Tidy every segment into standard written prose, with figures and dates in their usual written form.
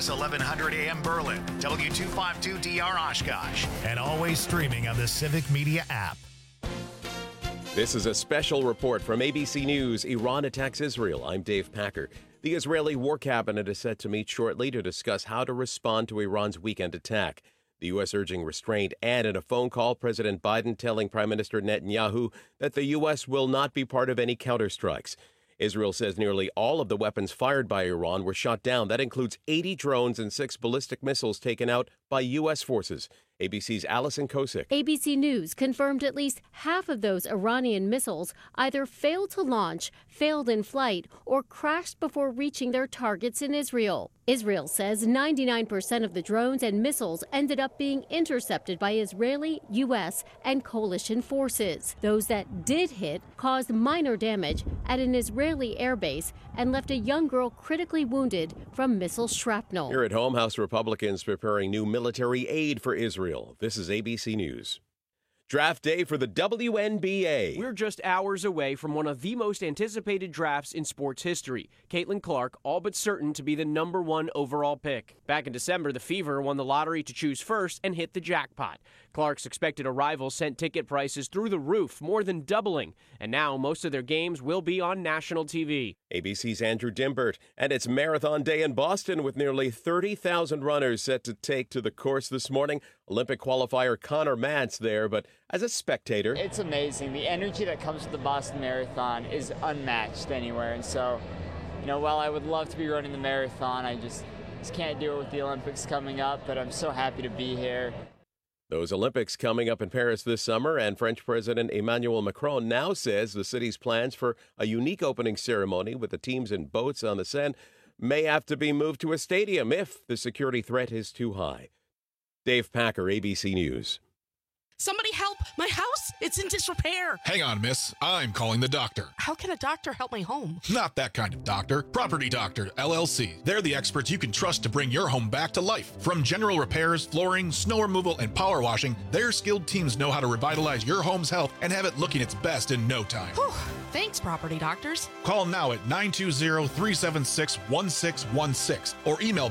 KNSS 1100 AM Berlin, W252DR Oshkosh, and always streaming on the Civic Media app. This is a special report from ABC News. Iran attacks Israel. I'm Dave Packer. The Israeli War Cabinet is set to meet shortly to discuss how to respond to Iran's weekend attack. The U.S. urging restraint, and in a phone call, President Biden telling Prime Minister Netanyahu that the U.S. will not be part of any counterstrikes. Israel says nearly all of the weapons fired by Iran were shot down. That includes 80 drones and 6 ballistic missiles taken out by U.S. forces. ABC's Allison Kosick. ABC News confirmed at least half of those Iranian missiles either failed to launch, failed in flight, or crashed before reaching their targets in Israel. Israel says 99% of the drones and missiles ended up being intercepted by Israeli, U.S., and coalition forces. Those that did hit caused minor damage at an Israeli airbase and left a young girl critically wounded from missile shrapnel. Here at home, House Republicans preparing new military aid for Israel. This is ABC News. Draft day for the WNBA. We're just hours away from one of the most anticipated drafts in sports history. Caitlin Clark, all but certain to be the #1 overall pick. Back in December, the Fever won the lottery to choose first and hit the jackpot. Clark's expected arrival sent ticket prices through the roof, more than doubling. And now most of their games will be on national TV. ABC's Andrew Dimbert. And it's Marathon Day in Boston with nearly 30,000 runners set to take to the course this morning. Olympic qualifier Connor Mantz there, but as a spectator, it's amazing. The energy that comes with the Boston Marathon is unmatched anywhere. And so, while I would love to be running the marathon, I just can't do it with the Olympics coming up, but I'm so happy to be here. Those Olympics coming up in Paris this summer, and French President Emmanuel Macron now says the city's plans for a unique opening ceremony with the teams in boats on the Seine may have to be moved to a stadium if the security threat is too high. Dave Packer, ABC News. Somebody help! My house, it's in disrepair. Hang on, miss. I'm calling the doctor. How can a doctor help my home? Not that kind of doctor. Property Doctor, LLC. They're the experts you can trust to bring your home back to life. From general repairs, flooring, snow removal, and power washing, their skilled teams know how to revitalize your home's health and have it looking its best in no time. Whew. Thanks, Property Doctors. Call now at 920-376-1616 or email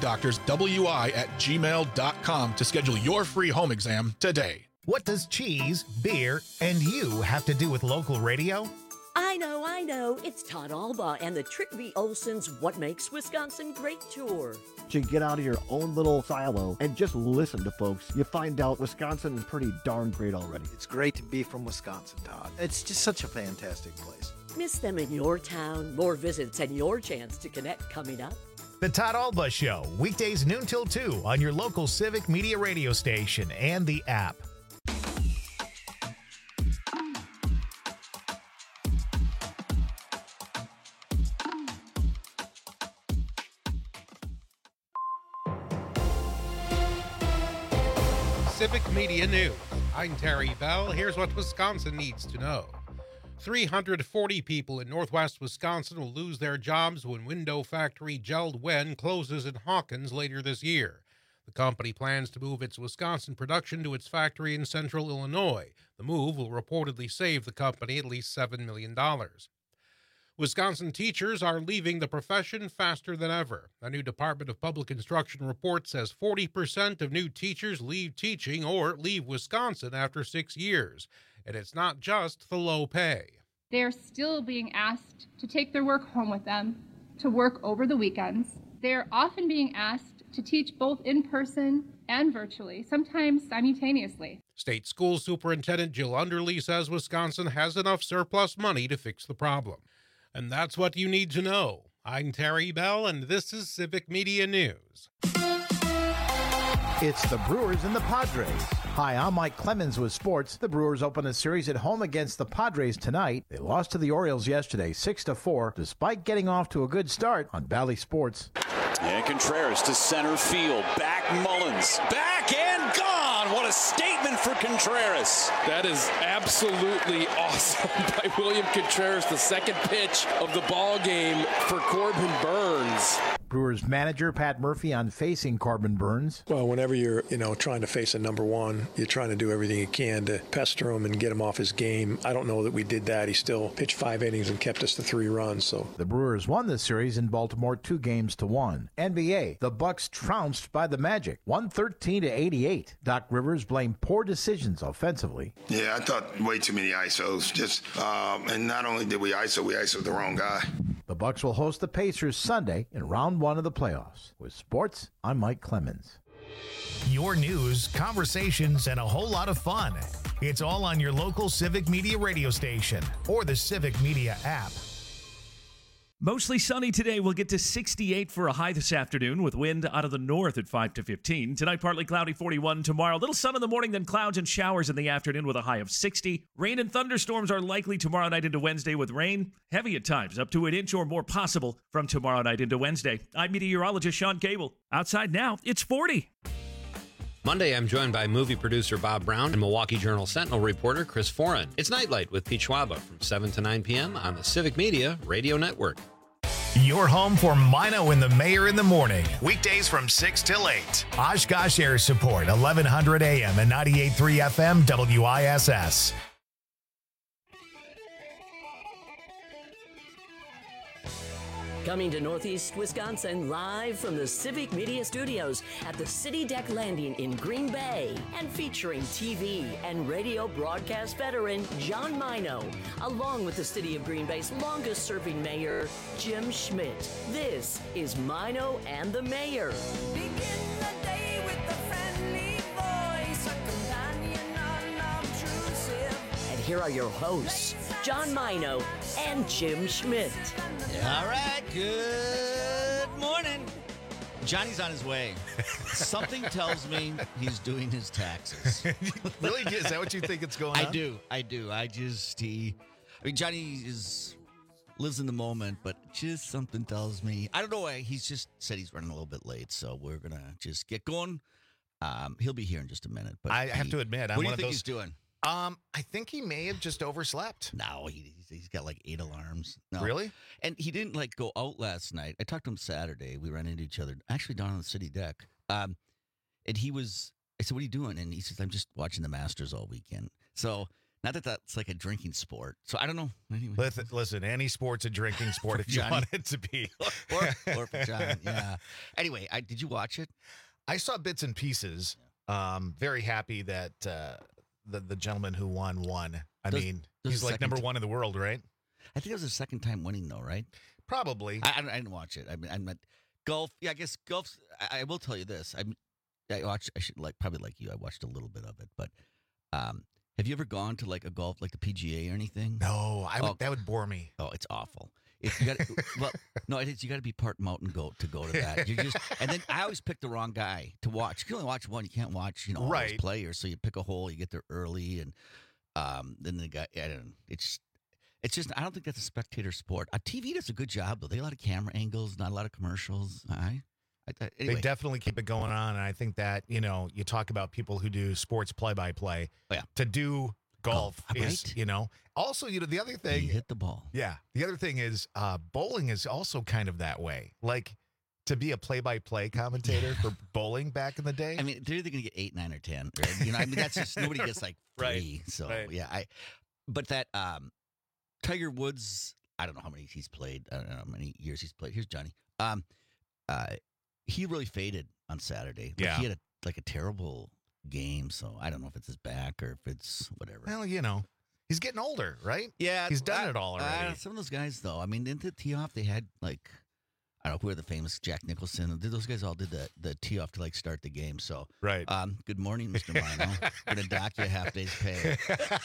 propertydoctorswi@gmail.com to schedule your free home exam today. What does cheese, beer, and you have to do with local radio? I know. It's Todd Alba and the Trick V. Olson's What Makes Wisconsin Great tour. To get out of your own little silo and just listen to folks, you find out Wisconsin is pretty darn great already. It's great to be from Wisconsin, Todd. It's just such a fantastic place. Miss them in your town? More visits and your chance to connect coming up. The Todd Alba Show, weekdays noon till 2 on your local Civic Media radio station and the app. Civic Media News. I'm Terry Bell. Here's what Wisconsin needs to know. 340 people in northwest Wisconsin will lose their jobs when window factory JELD-WEN closes in Hawkins later this year. The company plans to move its Wisconsin production to its factory in central Illinois. The move will reportedly save the company at least $7 million. Wisconsin teachers are leaving the profession faster than ever. A new Department of Public Instruction report says 40% of new teachers leave teaching or leave Wisconsin after 6 years. And it's not just the low pay. They are still being asked to take their work home with them, to work over the weekends. They are often being asked to teach both in person and virtually, sometimes simultaneously. State School Superintendent Jill Underly says Wisconsin has enough surplus money to fix the problem. And that's what you need to know. I'm Terry Bell, and this is Civic Media News. It's the Brewers and the Padres. Hi, I'm Mike Clemens with sports. The Brewers open a series at home against the Padres tonight. They lost to the Orioles yesterday, 6-4, despite getting off to a good start on Bally Sports. And Contreras to center field. Back Mullins. Back and gone. What a statement for Contreras. That is absolutely awesome by William Contreras. The second pitch of the ball game for Corbin Burnes. Brewers manager Pat Murphy on facing Corbin Burnes. Well, whenever you're, trying to face a number one, you're trying to do everything you can to pester him and get him off his game. I don't know that we did that. He still pitched 5 innings and kept us to 3 runs. So the Brewers won the series in Baltimore 2-1. NBA, the Bucks trounced by the Magic, 113-88. Doc Rivers blamed poor decisions offensively. Yeah, I thought way too many ISOs. And not only did we ISO'd the wrong guy. The Bucks will host the Pacers Sunday in round 1 of the playoffs. With sports, I'm Mike Clemens. Your news, conversations, and a whole lot of fun. It's all on your local Civic Media radio station or the Civic Media app. Mostly sunny today. We'll get to 68 for a high this afternoon with wind out of the north at 5 to 15. Tonight, partly cloudy, 41. Tomorrow, little sun in the morning, then clouds and showers in the afternoon with a high of 60. Rain and thunderstorms are likely tomorrow night into Wednesday with rain. Heavy at times, up to an inch or more possible from tomorrow night into Wednesday. I'm meteorologist Sean Cable. Outside now, it's 40. Monday, I'm joined by movie producer Bob Brown and Milwaukee Journal Sentinel reporter Chris Foran. It's Nightlight with Pete Schwaba from 7 to 9 p.m. on the Civic Media Radio Network. Your home for Mino and the Mayor in the morning. Weekdays from 6 till 8. Oshkosh Air Support, 1100 AM and 98.3 FM WISS. Coming to Northeast Wisconsin live from the Civic Media Studios at the City Deck Landing in Green Bay and featuring TV and radio broadcast veteran John Mino, along with the City of Green Bay's longest serving mayor, Jim Schmidt. This is Mino and the Mayor. Begin the day with a friendly voice, a companion unobtrusive. And here are your hosts, John Mino and Jim Schmidt. All right, good morning. Johnny's on his way. Something tells me he's doing his taxes. Really? Is that what you think it's going on? I do. Johnny lives in the moment, but just something tells me. I don't know why. He's just said he's running a little bit late, so we're going to just get going. He'll be here in just a minute. But I have to admit, what do you think he's doing? I think he may have just overslept. No, he's got like 8 alarms. No. Really? And he didn't go out last night. I talked to him Saturday. We ran into each other, actually down on the city deck. And I said, what are you doing? And he says, I'm just watching the Masters all weekend. So not that that's like a drinking sport. So I don't know. Anyway. Listen, any sport's a drinking sport if you want it to be. or for John, yeah. Anyway, did you watch it? I saw bits and pieces. Very happy that the gentleman who won. He's like number one in the world, right? I think it was his second time winning, though, right? Probably. I didn't watch it. I meant golf. Yeah, I guess golf. I will tell you this. I should probably like you. I watched a little bit of it, but have you ever gone to like a golf, like the PGA or anything? No, that would bore me. Oh, it's awful. If you got you got to be part mountain goat to go to that. And then I always pick the wrong guy to watch. You can only watch one. You can't watch, all those players. So you pick a hole. You get there early, and then the guy. I don't know. It's just. I don't think that's a spectator sport. TV does a good job though. They have a lot of camera angles, not a lot of commercials. Anyway. They definitely keep it going on, and I think that you talk about people who do sports play-by-play. Oh, yeah. To do golf is, right? Also, the other thing, you hit the ball. Yeah. The other thing is bowling is also kind of that way. Like to be a play-by-play commentator for bowling back in the day. I mean, they're either going to get 8, 9, or 10. Right? That's just nobody gets like 3. Right. So right. Yeah, but that Tiger Woods, I don't know how many he's played. I don't know how many years he's played. Here's Johnny. He really faded on Saturday. He had a terrible game, so I don't know if it's his back or if it's whatever. Well, he's getting older, right? Yeah. He's done it all already. Some of those guys, though, in the tee-off, they had, I don't know, who are the famous, Jack Nicholson. Those guys all did the tee-off to, start the game. So, right. Good morning, Mr. Mino. Going to dock you a half day's pay.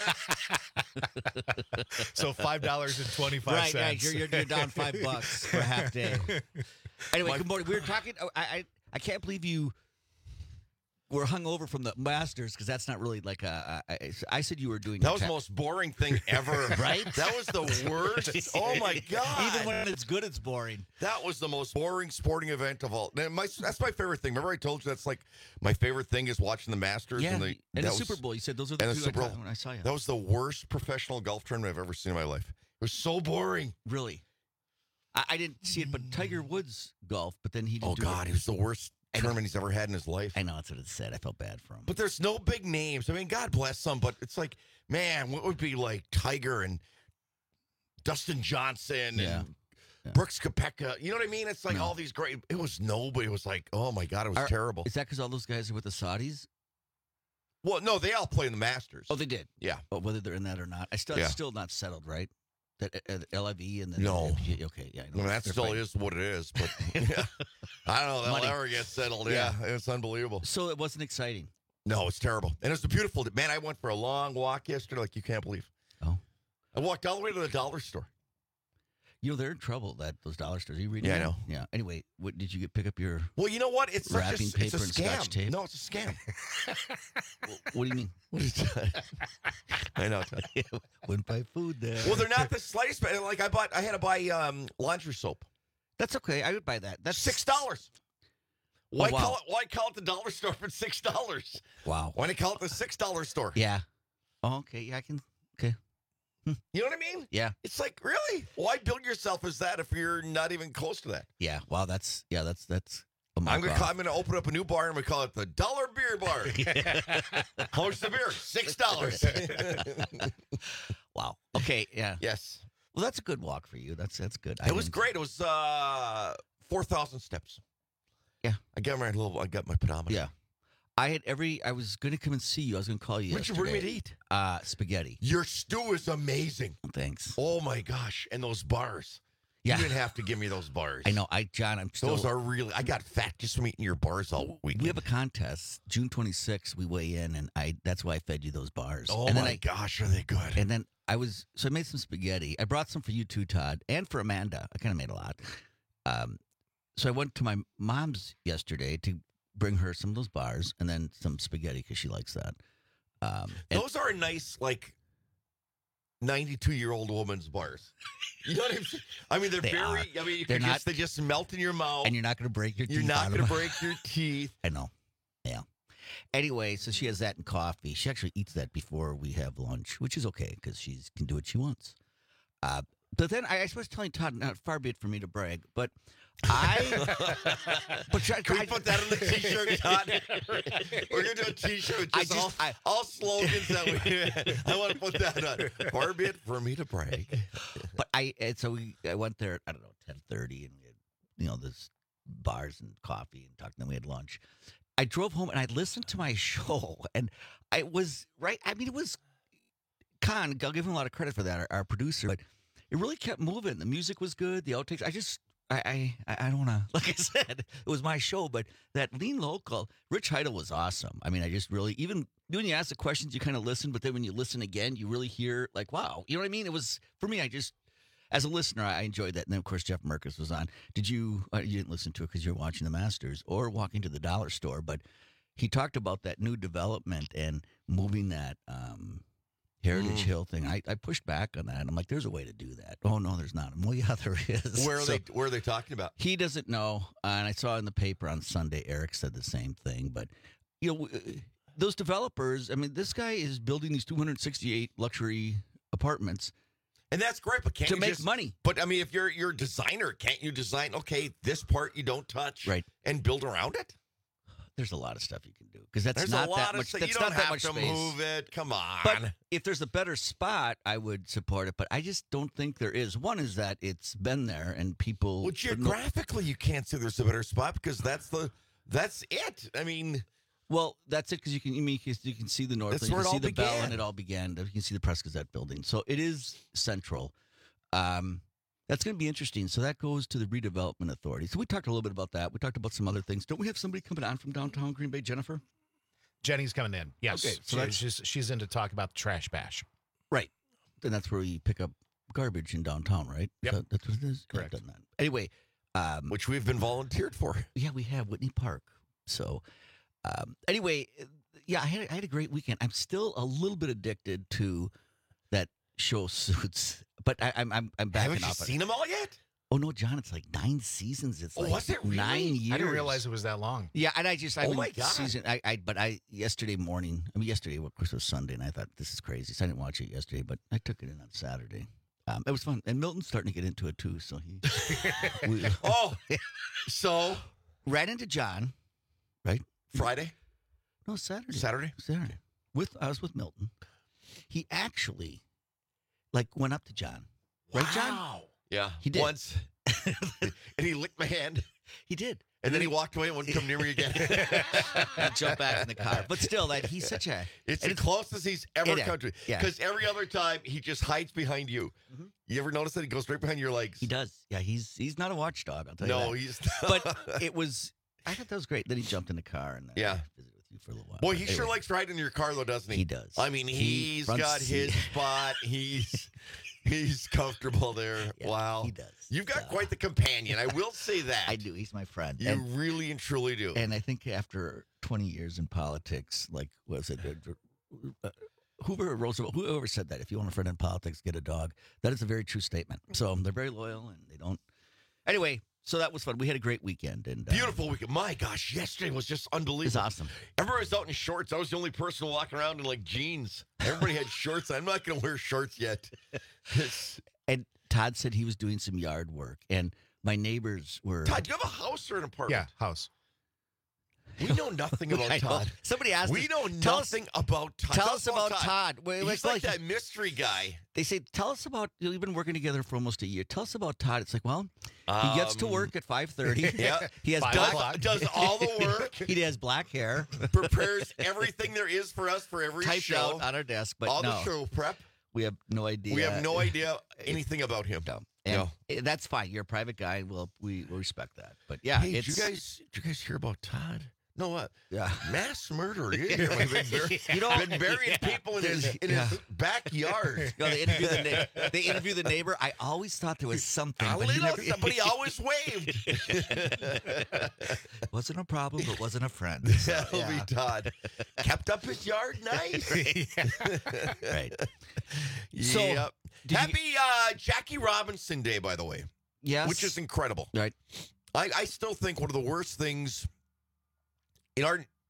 So $5.25. Right. You're down $5 for a half day. Anyway, good morning. We were talking. I can't believe you we're hung over from the Masters because that's not really like I said you were doing. That was the most boring thing ever. Right? That was the worst. Oh, my God. Even when it's good, it's boring. That was the most boring sporting event of all. That's my favorite thing. Remember I told you that's like my favorite thing is watching the Masters. Yeah, and the Super Bowl. You said those are the two Super Bowl. when I saw you. That was the worst professional golf tournament I've ever seen in my life. It was so boring. Really? I didn't see it, but Tiger Woods golf, but then he didn't do God, it. he was the worst tournament he's ever had in his life. I know, that's what it said. I felt bad for him. But there's no big names. I mean, God bless them, but it's like, man, what would be like Tiger and Dustin Johnson and Brooks Koepka? You know what I mean? It's like all these great. It was nobody. It was like, oh my God, it was terrible. Is that because all those guys are with the Saudis? Well, no, they all play in the Masters. Oh, they did? Yeah. But whether they're in that or not, it's still not settled, right? That LIV and then no. Okay, yeah. I mean, that still is what it is, but I don't know. They'll never get settled. Yeah, it's unbelievable. So it wasn't exciting. No, it's terrible. And it was a beautiful, man, I went for a long walk yesterday like you can't believe. Oh. I walked all the way to the dollar store. You know, they're in trouble, those dollar stores. Are you reading I that? know. Yeah. Anyway, what did you pick up your Well, you know what? It's wrapping it's paper a and scam. Scotch tape? No, it's a scam. What do you mean? What is that? I know. Wouldn't buy food there. Well, they're not the slightest. Like I had to buy laundry soap. That's okay. I would buy that. That's $6. Why call it the dollar store for $6? Wow. Why not call it the $6 store? Yeah. Oh, okay. Yeah, I can. Okay. You know what I mean? Yeah. It's like, really? Why build yourself as that if you're not even close to that? Yeah. Wow. That's. I'm gonna open up a new bar and we call it the Dollar Beer Bar. How much the beer? $6. Wow. Okay. Yeah. Yes. Well, that's a good walk for you. That's good. It was great. It was 4,000 steps. Yeah. I got my pedometer. Yeah. I was going to come and see you. I was going to call you. What'd you bring me to eat? Spaghetti. Your stew is amazing. Thanks. Oh my gosh. And those bars. Yeah. You didn't have to give me those bars. I know. John, those are really, I got fat just from eating your bars all week. We have a contest. June 26th, we weigh in, and that's why I fed you those bars. Oh and my gosh, are they good? And then I made some spaghetti. I brought some for you too, Todd, and for Amanda. I kind of made a lot. So I went to my mom's yesterday to bring her some of those bars and then some spaghetti because she likes that. Those are a nice, like, 92-year-old woman's bars. You know what I'm saying? I mean, they just melt in your mouth. And you're not going to break your teeth. You're not going to break your teeth. I know. Yeah. Anyway, so she has that in coffee. She actually eats that before we have lunch, which is okay because she can do what she wants. But then I was telling Todd, not far be it for me to brag, but can we put that on the T-shirt, Todd? We're going to do a T-shirt with just all slogans that I want to put that on. Far be it for me to brag. But I went there, I don't know, 10:30, and we had, this bars and coffee and talking. Then we had lunch. I drove home and I listened to my show, and I was right. I mean, it was I'll give him a lot of credit for that, our producer, but it really kept moving. The music was good. The outtakes. I don't want to, like I said, it was my show, but that lean local, Rich Heidel was awesome. I mean, I just really, even when you ask the questions, you kind of listen, but then when you listen again, you really hear like, wow, you know what I mean? It was, for me, as a listener, I enjoyed that. And then, of course, Jeff Merkis was on. You didn't listen to it because you're watching the Masters or walking to the dollar store, but he talked about that new development and moving that Heritage Hill thing. I pushed back on that. I'm like, there's a way to do that. Oh, no, there's not. Well, yeah, there is. Where are they talking about? He doesn't know. And I saw in the paper on Sunday, Eric said the same thing. But, those developers, I mean, this guy is building these 268 luxury apartments. And that's great, but can't to you make money. But, I mean, if you're a designer, can't you design, okay, this part you don't touch and build around it? There's a lot of stuff you can do because that's there's not a lot that much. Of that's you not don't that have much to space. Move it. Come on. But if there's a better spot, I would support it. But I just don't think there is. One is that it's been there and people. Well, geographically, you can't say there's a better spot because that's it. I mean. Well, that's it because you can see the north. That's you where can it see all the began. bell and it all began. You can see the Press Gazette building, so it is central. That's going to be interesting. So that goes to the redevelopment authority. So we talked a little bit about that. We talked about some other things. Don't we have somebody coming on from downtown Green Bay, Jennifer? Jenny's coming in. Yes. Okay, so she's in to talk about the trash bash. Right. And that's where you pick up garbage in downtown, right? Yep. That's what it is? Correct. Yeah, I've done that. Anyway. Which we've been volunteered for. Yeah, we have Whitney Park. So Anyway, yeah, I had a great weekend. I'm still a little bit addicted to that show Suits, but I'm backing Haven't off. You seen them all yet? Oh no, John! It's like 9 seasons. It's like was it really? 9 years. I didn't realize it was that long. Yeah, and I my God! But yesterday morning. Yesterday, of course, was Sunday, and I thought this is crazy, so I didn't watch it yesterday. But I took it in on Saturday. It was fun, and Milton's starting to get into it too. So so ran into John, right? Friday? No, Saturday. Saturday. I was with Milton. He actually went up to John, right, John? Yeah, he did once, and he licked my hand. He did. And then he walked away and wouldn't come near me again. And jumped back in the car. But still, he's such a... It's the closest he's ever come to. Yeah. Because every other time, he just hides behind you. Mm-hmm. You ever notice that? He goes right behind your legs. He does. Yeah, he's not a watchdog, I'll tell you that. No, he's not. But it was... I thought that was great. Then he jumped in the car and visited with you for a little while. Boy, he sure likes riding in your car, though, doesn't he? He does. I mean, he's got his spot. He's comfortable there. Yeah, wow. He does. You've got quite the companion. I will say that. I do. He's my friend. You really and truly do. And I think after 20 years in politics, whoever said that, if you want a friend in politics, get a dog. That is a very true statement. So they're very loyal and they don't. Anyway, so that was fun. We had a great weekend. And beautiful weekend. My gosh, yesterday was just unbelievable. It was awesome. Everybody was out in shorts. I was the only person walking around in jeans. Everybody had shorts. I'm not going to wear shorts yet. And Todd said he was doing some yard work, and my neighbors were... Todd, do you have a house or an apartment? Yeah, house. We know nothing about Todd. Somebody asked We know nothing about Todd. Tell us about Todd. He's like that mystery guy. They say, tell us about... We've been working together for almost a year. Tell us about Todd. It's like, well, he gets to work at 5:30. Yeah. He has does all the work. He has black hair. Prepares everything there is for us for every Typed show. out on our desk, but all the show prep. We have no idea. We have no idea anything about him. No. And that's fine. You're a private guy. We respect that. But yeah, hey, did you guys hear about Todd? No, what? Yeah, mass murderer. Been burying people in his backyard. They interview the neighbor. I always thought there was something. Somebody always waved. Wasn't a problem, but wasn't a friend. That'll be Todd. Kept up his yard nice. Right. So, happy Jackie Robinson Day, by the way. Yes. Which is incredible. Right. I still think one of the worst things in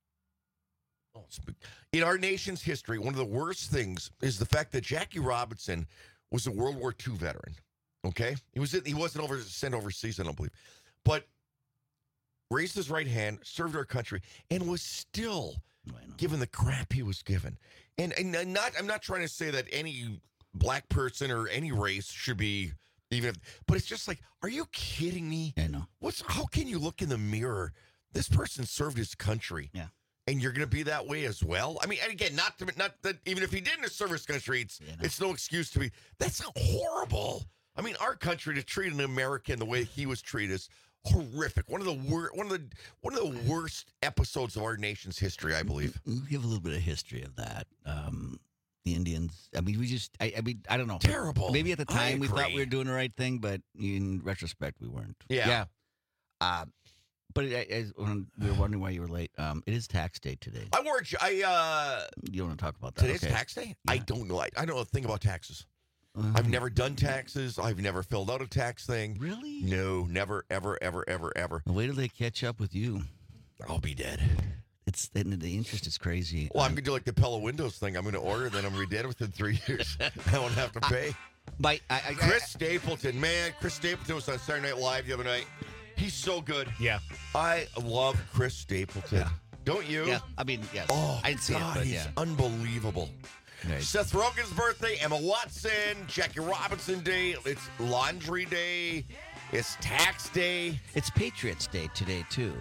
our nation's history, one of the worst things is the fact that Jackie Robinson was a World War II veteran. Okay, he wasn't sent overseas, I don't believe, but raised his right hand, served our country, and was still given the crap he was given. And I'm not trying to say that any black person or any race should be but it's just like, are you kidding me? I know. How can you look in the mirror? This person served his country. Yeah. And you're going to be that way as well? I mean, and again, not that even if he didn't serve his country, it's no excuse to be. That's horrible. I mean, our country to treat an American the way he was treated is horrific. One of the worst episodes of our nation's history, I believe. We'll give a little bit of history of that. The Indians. I mean, I don't know. Terrible. Maybe at the time we thought we were doing the right thing, but in retrospect, we weren't. Yeah. But when we were wondering why you were late, it is tax day today. You don't want to talk about that? Today's tax day? Yeah. I don't know. I don't know a thing about taxes. I've never done taxes. I've never filled out a tax thing. Really? No, never, ever, ever, ever, ever. Wait till they catch up with you. I'll be dead. The interest is crazy. Well, I'm going to do like the Pella Windows thing. I'm going to order, then I'm going to be dead within 3 years. I won't have to pay. Chris Stapleton. Man, Chris Stapleton was on Saturday Night Live the other night. He's so good. Yeah. I love Chris Stapleton. Yeah. Don't you? Yeah. I mean, yes. Oh, I didn't see God, it, but he's unbelievable. Right. Seth Rogen's birthday, Emma Watson, Jackie Robinson Day. It's Laundry Day. It's Tax Day. It's Patriots Day today, too.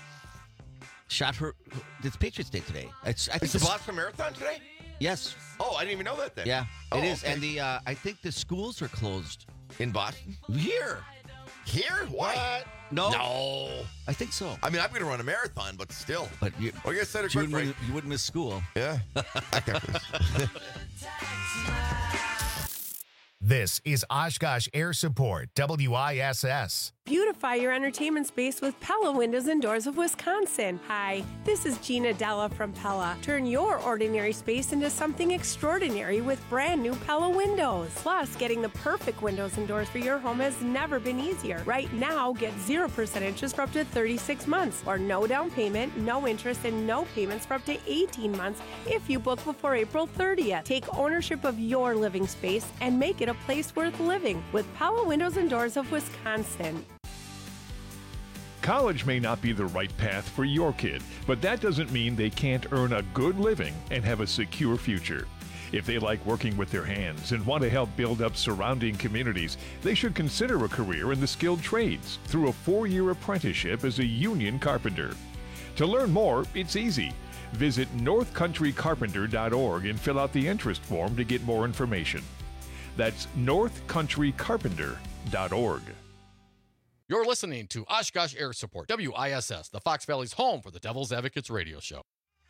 It's Patriots Day today. It's the Boston Marathon today? Yes. Oh, I didn't even know that then. Yeah, it is. Okay. And I think the schools are closed. In Boston? Here? Why? No. I think so. I mean, I'm going to run a marathon, but still. But you wouldn't miss school. Yeah. This is Oshkosh Air Support, WISS. Beautify your entertainment space with Pella Windows and Doors of Wisconsin. Hi, this is Gina Della from Pella. Turn your ordinary space into something extraordinary with brand new Pella windows. Plus, getting the perfect windows and doors for your home has never been easier. Right now, get 0% interest for up to 36 months, or no down payment, no interest, and no payments for up to 18 months if you book before April 30th. Take ownership of your living space and make it a place worth living with Pella Windows and Doors of Wisconsin. College may not be the right path for your kid, but that doesn't mean they can't earn a good living and have a secure future. If they like working with their hands and want to help build up surrounding communities, they should consider a career in the skilled trades through a 4-year apprenticeship as a union carpenter. To learn more, it's easy. Visit northcountrycarpenter.org and fill out the interest form to get more information. That's northcountrycarpenter.org. You're listening to Oshkosh Air Support, WISS, the Fox Valley's home for the Devil's Advocates radio show.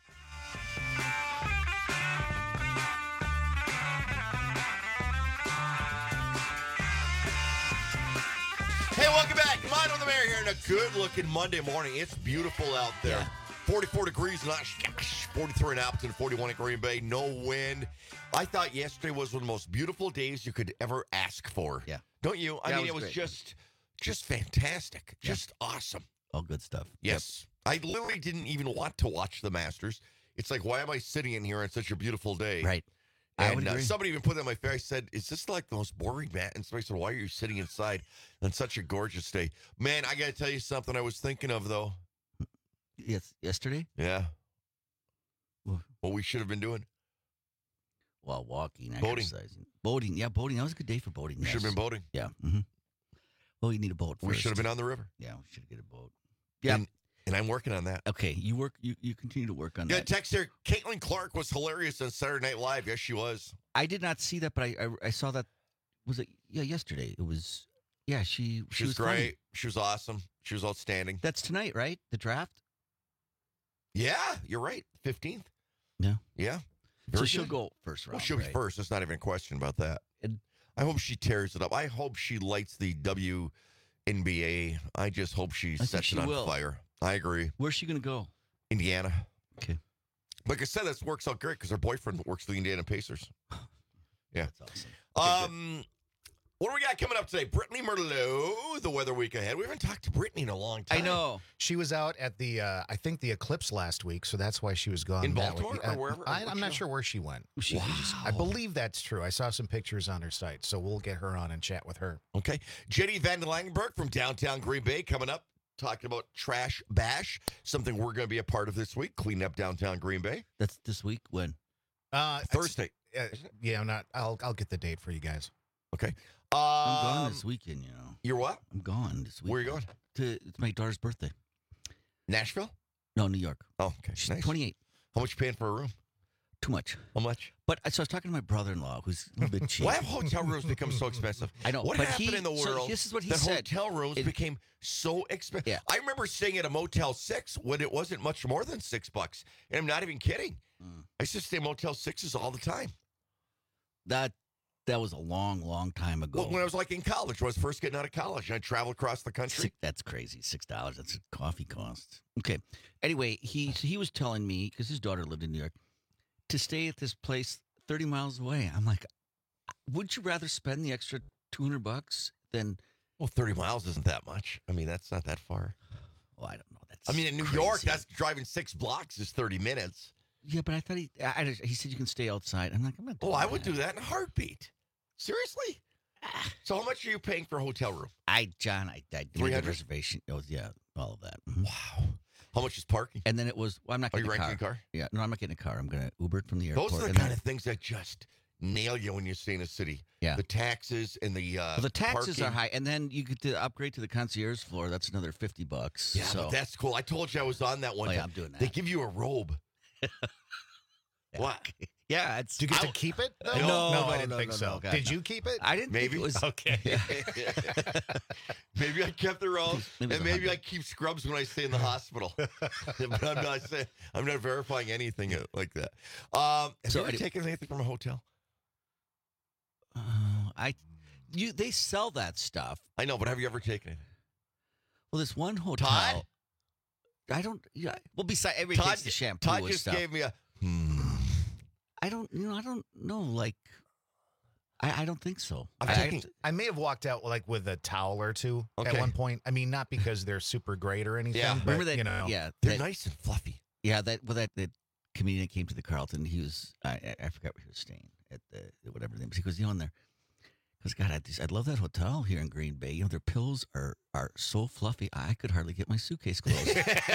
Hey, welcome back. Mine on the Mayor here on a good-looking Monday morning. It's beautiful out there. Yeah. 44 degrees in Oshkosh, 43 in Appleton, 41 in Green Bay, no wind. I thought yesterday was one of the most beautiful days you could ever ask for. Yeah. Don't you? I mean, it was just fantastic. Yeah. Just awesome. All good stuff. Yes. Yep. I literally didn't even want to watch the Masters. It's like, why am I sitting in here on such a beautiful day? Right. And somebody even put that on my face. I said, is this like the most boring match? And somebody said, why are you sitting inside on such a gorgeous day? Man, I got to tell you something I was thinking of, though. Yes, yesterday? Yeah. What we should have been doing. Well, walking, boating. Exercising. Boating. Yeah, boating. That was a good day for boating. We should have been boating. Yeah. Mm-hmm. Well, you need a boat first. We should have been on the river. Yeah, we should get a boat. Yeah. And I'm working on that. Okay, you continue to work on that. Yeah, text there. Caitlin Clark was hilarious on Saturday Night Live. Yes, she was. I did not see that, but I saw that. Was it? Yeah, yesterday. It was. Yeah, she was great. Funny. She was awesome. She was outstanding. That's tonight, right? The draft. Yeah, you're right. 15th. Yeah. Yeah. So she'll go first round. Well, she'll be first. There's not even a question about that. I hope she tears it up. I hope she lights the WNBA. I just hope she sets it on fire. I agree. Where's she going to go? Indiana. Okay. Like I said, this works out great because her boyfriend works for the Indiana Pacers. Yeah. That's awesome. What do we got coming up today? Brittany Merlot, the weather week ahead. We haven't talked to Brittany in a long time. I know. She was out at the, I think, the Eclipse last week, so that's why she was gone. In Baltimore or wherever? I'm not sure where she went. Wow. I believe that's true. I saw some pictures on her site, so we'll get her on and chat with her. Okay. Jenny Van Langenberg from downtown Green Bay coming up, talking about Trash Bash, something we're going to be a part of this week, cleaning up downtown Green Bay. That's this week? When? Thursday. Yeah, I'm not. I'll get the date for you guys. Okay. I'm gone this weekend, you know. You're what? I'm gone this weekend. Where are you going? It's my daughter's birthday. Nashville? No, New York. Oh, okay. She's nice. 28. How much you paying for a room? Too much. How much? But so I was talking to my brother-in-law, who's a little bit cheap. Why have hotel rooms become so expensive? I know. What happened in the world? So this is what he that said. Hotel rooms became so expensive. Yeah. I remember staying at a Motel 6 when it wasn't much more than $6. And I'm not even kidding. I used to stay in Motel 6s all the time. That was a long, long time ago. Well, when I was like in college, when I was first getting out of college, and I traveled across the country. That's crazy. $6. That's what coffee costs. Okay. Anyway, he was telling me, because his daughter lived in New York, to stay at this place 30 miles away. I'm like, would you rather spend the extra $200 than... Well, 30 miles isn't that much. I mean, that's not that far. Well, I don't know. I mean, in New York, that's driving 6 blocks is 30 minutes. Yeah, but I thought he said you can stay outside. I'm like, I'm not doing I would do that in a heartbeat. Seriously? So how much are you paying for a hotel room? John, I did a reservation. Oh, yeah, all of that. Mm-hmm. Wow. How much is parking? And then it was, I'm not getting a car. Are you renting a car? Yeah, no, I'm not getting a car. I'm going to Uber it from the airport. Those are the kind of things that just nail you when you stay in a city. Yeah. The taxes and the the taxes parking. are high. And then you get to upgrade to the concierge floor. That's another $50. Yeah, but that's cool. I told you I was on that one. Oh, yeah, I'm doing that. They give you a robe. What? Yeah, it's. Do you get to keep it? No, I didn't think so. God, Did you keep it? I didn't. Maybe think it was okay. Maybe I kept the rose, and maybe I keep scrubs when I stay in the hospital. But I'm not verifying anything like that. Have you ever taken anything from a hotel? They sell that stuff. I know, but have you ever taken it? Well, this one hotel. Todd? I don't. Yeah. Well, besides everybody takes the shampoo. Todd and just stuff. gave me a. I don't know. Like, I don't think so. I may have walked out like with a towel or two at one point. I mean, not because they're super great or anything. Yeah. But, Remember that? You know, Yeah, they're nice and fluffy. Yeah, that comedian that came to the Carlton. He was I forgot where he was staying at the whatever name. He goes, in there. Because God, I love that hotel here in Green Bay. Their pillows are so fluffy. I could hardly get my suitcase closed.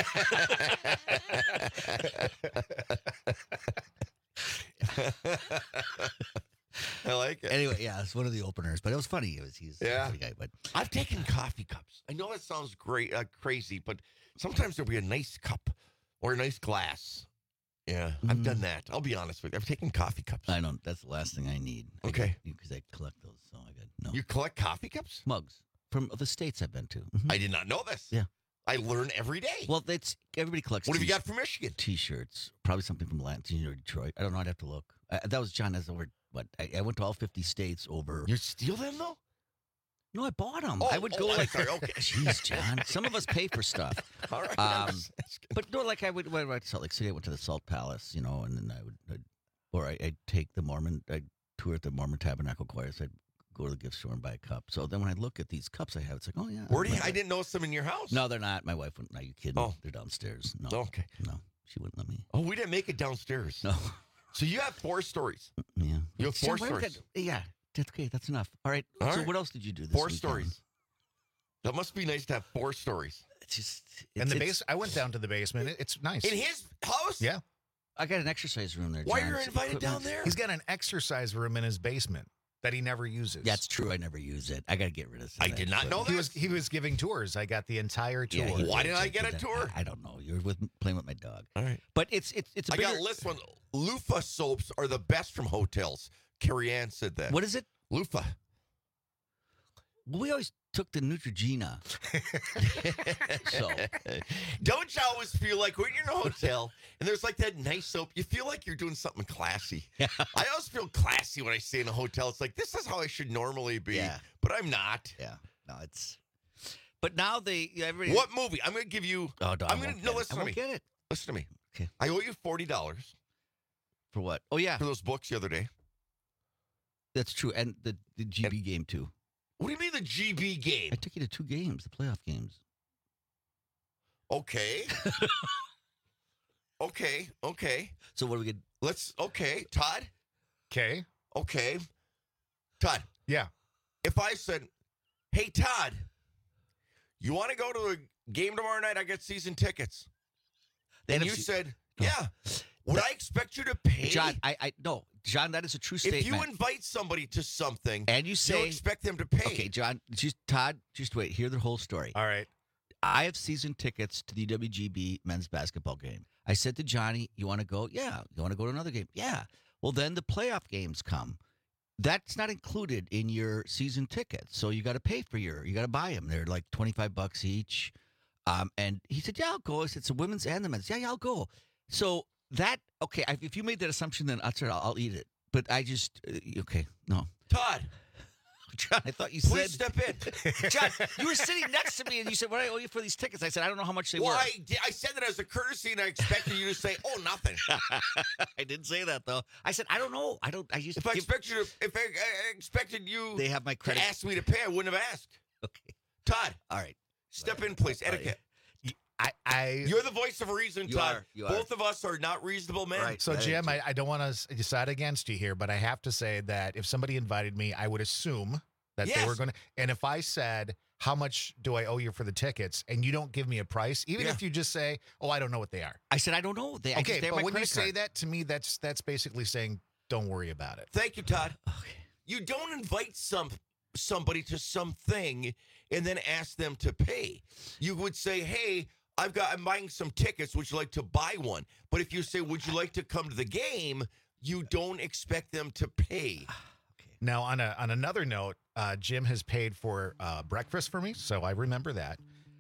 I like it. Anyway, yeah, it's one of the openers, but it was funny. He's a funny guy. But I've taken coffee cups. I know that sounds great, crazy, but sometimes there'll be a nice cup or a nice glass. Yeah, I've done that. I'll be honest with you. I've taken coffee cups. I don't. That's the last thing I need. Okay, because I collect those. So I got no. You collect coffee cups? Mugs from the states I've been to. I did not know this. Yeah. I learn every day. Well, everybody collects. What have you got from Michigan? T-shirts, probably something from Lansing or Detroit. I don't know. I'd have to look. That was John. That's over. What I went to all 50 states over. You steal them though? No, I bought them. Oh, I would go like, sorry. Okay, jeez, John. Some of us pay for stuff. All right. But no, like I would when I Salt Lake City. I went to the Salt Palace, and then I'd take the Mormon. I'd tour at the Mormon Tabernacle Choir. So I'd go to the gift store and buy a cup. So then when I look at these cups I have, it's like, oh yeah. Where do you? I didn't notice them in your house. No, they're not. My wife wouldn't. Are you kidding? Oh, they're downstairs. No. Okay. No, she wouldn't let me. Oh, we didn't make it downstairs. No. So you have 4 stories. Yeah. You have 4 stories. Yeah. That's okay. That's enough. All right. All so right. what else did you do this 4 weekend? stories. That must be nice to have 4 stories. It's just. And the base. I went down to the basement. It's nice. In his house? Yeah. I got an exercise room there. Why John. are you invited down there? He's got an exercise room in his basement that he never uses. That's true. I never use it. I got to get rid of some. I did not know that. He was giving tours. I got the entire tour. Yeah, why didn't I get a tour? I don't know. You're playing with my dog. All right. But it's a I bigger. got a list one. Loofah soaps are the best from hotels. Carrie Ann said that. What is it? Loofah. Well, we always took the Neutrogena. So don't you always feel like when you're in a hotel and there's like that nice soap, you feel like you're doing something classy. Yeah. I always feel classy when I stay in a hotel. It's like, this is how I should normally be, but I'm not. Yeah. No, it's. But now everybody. What movie? I'm going to give you. Oh, no, I'm going to listen to me. Get it. Listen to me. Okay. I owe you $40 for what? Oh yeah, for those books the other day. That's true, and the GB game too. What do you mean the GB game? I took you to 2 games, the playoff games. Okay. Okay. So what do we get? Okay, Todd. Okay. Todd. Yeah. If I said, hey, Todd, you want to go to a game tomorrow night? I got season tickets. And you said, yeah. Would I expect you to pay? John, no. John, that is a true statement. If you invite somebody to something and you say, you expect them to pay. Okay, John, Todd, just wait. Hear the whole story. All right. I have season tickets to the WGB men's basketball game. I said to Johnny, you want to go? Yeah. You want to go to another game? Yeah. Well, then the playoff games come. That's not included in your season tickets. So you got to pay for you got to buy them. They're like $25 each. And he said, yeah, I'll go. I said, it's the women's and the men's. Yeah, I'll go. So okay, if you made that assumption, then I'll eat it. But I just, okay, no. Todd. John, I thought you Please said. step in. John, you were sitting next to me and you said, what do I owe you for these tickets? I said, I don't know how much they were. I said that as a courtesy and I expected you to say, oh, nothing. I didn't say that, though. I said, I don't know. If I expected you they have my credit. to ask me to pay, I wouldn't have asked. Okay. Todd. All right. Step in, please. Etiquette. You're the voice of reason, Todd. You are. Both of us are not reasonable men. Right. So, Jim, I don't want to decide against you here, but I have to say that if somebody invited me, I would assume that they were going to. And if I said, how much do I owe you for the tickets? And you don't give me a price, even if you just say, oh, I don't know what they are. I said, I don't know. Okay, but when you say that to me, that's basically saying, don't worry about it. Thank you, Todd. Okay. You don't invite somebody to something and then ask them to pay. You would say, hey, I'm buying some tickets. Would you like to buy one? But if you say, would you like to come to the game? You don't expect them to pay. Now, on another note, Jim has paid for breakfast for me, so I remember that.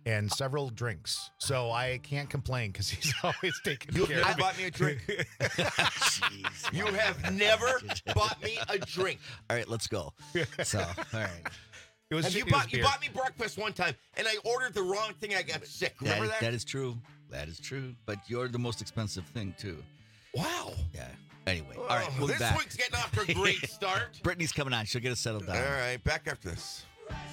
and several drinks. So I can't complain because he's always taking care of me. You bought me a drink. You have never bought me a drink. All right, let's go. So, all right. You bought me breakfast one time, and I ordered the wrong thing. I got sick. Remember that? That is true. That is true. But you're the most expensive thing, too. Wow. Yeah. Anyway, all right, we'll be this back. week's getting off to a great start. Brittany's coming on. She'll get us settled down. All right, back after this.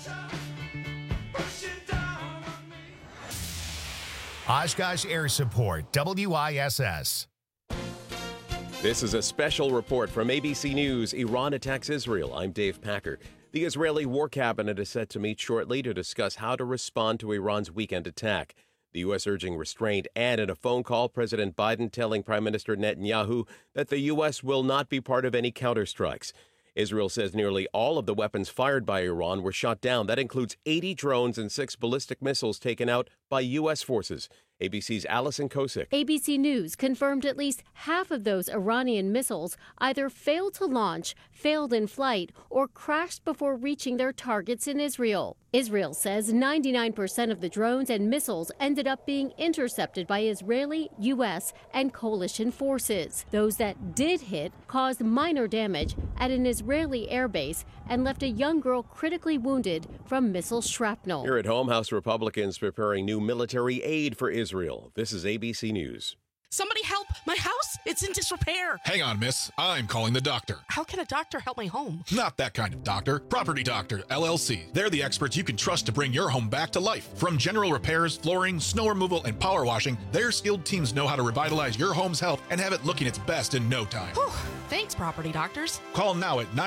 Oshkosh Air Support, WISS. This is a special report from ABC News. Iran attacks Israel. I'm Dave Packer. The Israeli War Cabinet is set to meet shortly to discuss how to respond to Iran's weekend attack. The U.S. urging restraint, and in a phone call, President Biden telling Prime Minister Netanyahu that the U.S. will not be part of any counterstrikes. Israel says nearly all of the weapons fired by Iran were shot down. That includes 80 drones and 6 ballistic missiles taken out by U.S. forces. ABC's Allison Kosick. ABC News confirmed at least half of those Iranian missiles either failed to launch, failed in flight, or crashed before reaching their targets in Israel. Israel says 99% of the drones and missiles ended up being intercepted by Israeli, U.S., and coalition forces. Those that did hit caused minor damage at an Israeli airbase and left a young girl critically wounded from missile shrapnel. Here at home, House Republicans preparing new military aid for Israel. This is ABC News. Somebody help! My house! It's in disrepair! Hang on, miss. I'm calling the doctor. How can a doctor help my home? Not that kind of doctor. Property Doctor, LLC. They're the experts you can trust to bring your home back to life. From general repairs, flooring, snow removal, and power washing, their skilled teams know how to revitalize your home's health and have it looking its best in no time. Whew. Thanks, Property Doctors. Call now at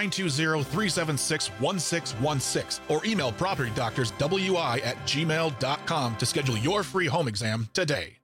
920-376-1616 or email propertydoctorswi@gmail.com to schedule your free home exam today.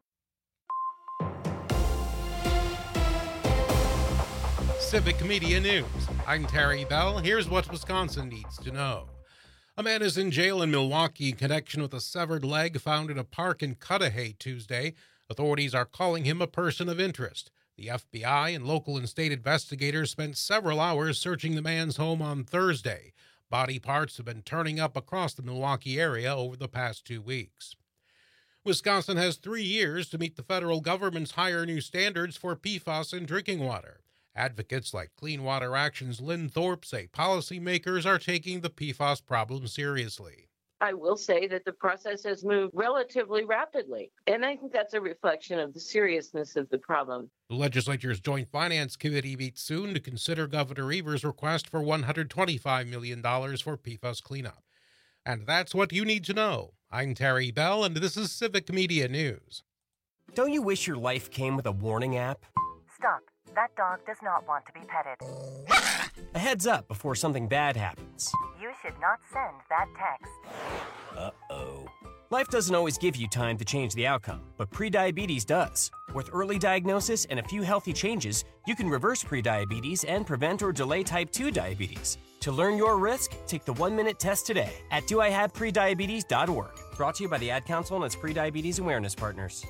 Civic Media News. I'm Terry Bell. Here's what Wisconsin needs to know. A man is in jail in Milwaukee in connection with a severed leg found in a park in Cudahy Tuesday. Authorities are calling him a person of interest. The FBI and local and state investigators spent several hours searching the man's home on Thursday. Body parts have been turning up across the Milwaukee area over the past 2 weeks. Wisconsin has 3 years to meet the federal government's higher new standards for PFAS in drinking water. Advocates like Clean Water Action's Lynn Thorpe say policymakers are taking the PFAS problem seriously. I will say that the process has moved relatively rapidly, and I think that's a reflection of the seriousness of the problem. The legislature's Joint Finance Committee meets soon to consider Governor Evers' request for $125 million for PFAS cleanup. And that's what you need to know. I'm Terry Bell, and this is Civic Media News. Don't you wish your life came with a warning app? Stop. That dog does not want to be petted. A heads up before something bad happens. You should not send that text. Uh-oh. Life doesn't always give you time to change the outcome, but prediabetes does. With early diagnosis and a few healthy changes, you can reverse prediabetes and prevent or delay type 2 diabetes. To learn your risk, take the 1-minute test today at doihaveprediabetes.org. Brought to you by the Ad Council and its prediabetes awareness partners.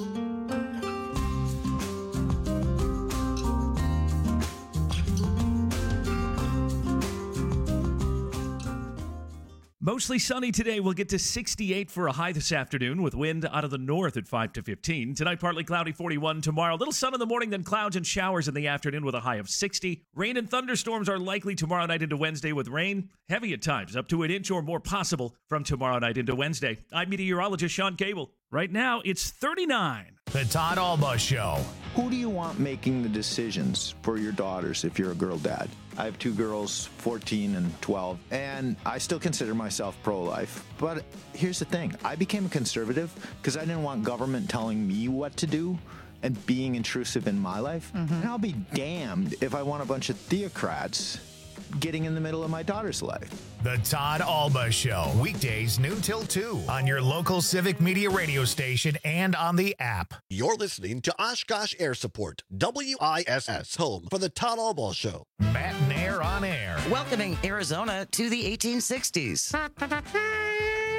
Mostly sunny today. We'll get to 68 for a high this afternoon with wind out of the north at 5 to 15. Tonight, partly cloudy, 41 tomorrow. Little sun in the morning, then clouds and showers in the afternoon with a high of 60. Rain and thunderstorms are likely tomorrow night into Wednesday with rain. Heavy at times, up to an inch or more possible from tomorrow night into Wednesday. I'm meteorologist Sean Cable. Right now, it's 39. The Todd Alba Show. Who do you want making the decisions for your daughters if you're a girl dad? I have 2 girls, 14 and 12, and I still consider myself pro-life. But here's the thing. I became a conservative because I didn't want government telling me what to do and being intrusive in my life. And I'll be damned if I want a bunch of theocrats getting in the middle of my daughter's life. The Todd Alba Show, weekdays noon till 2 on your local Civic Media radio station and on the app. You're listening to Oshkosh Air Support, WISS, home for the Todd Alba Show. Matt and Air on air. Welcoming Arizona to the 1860s.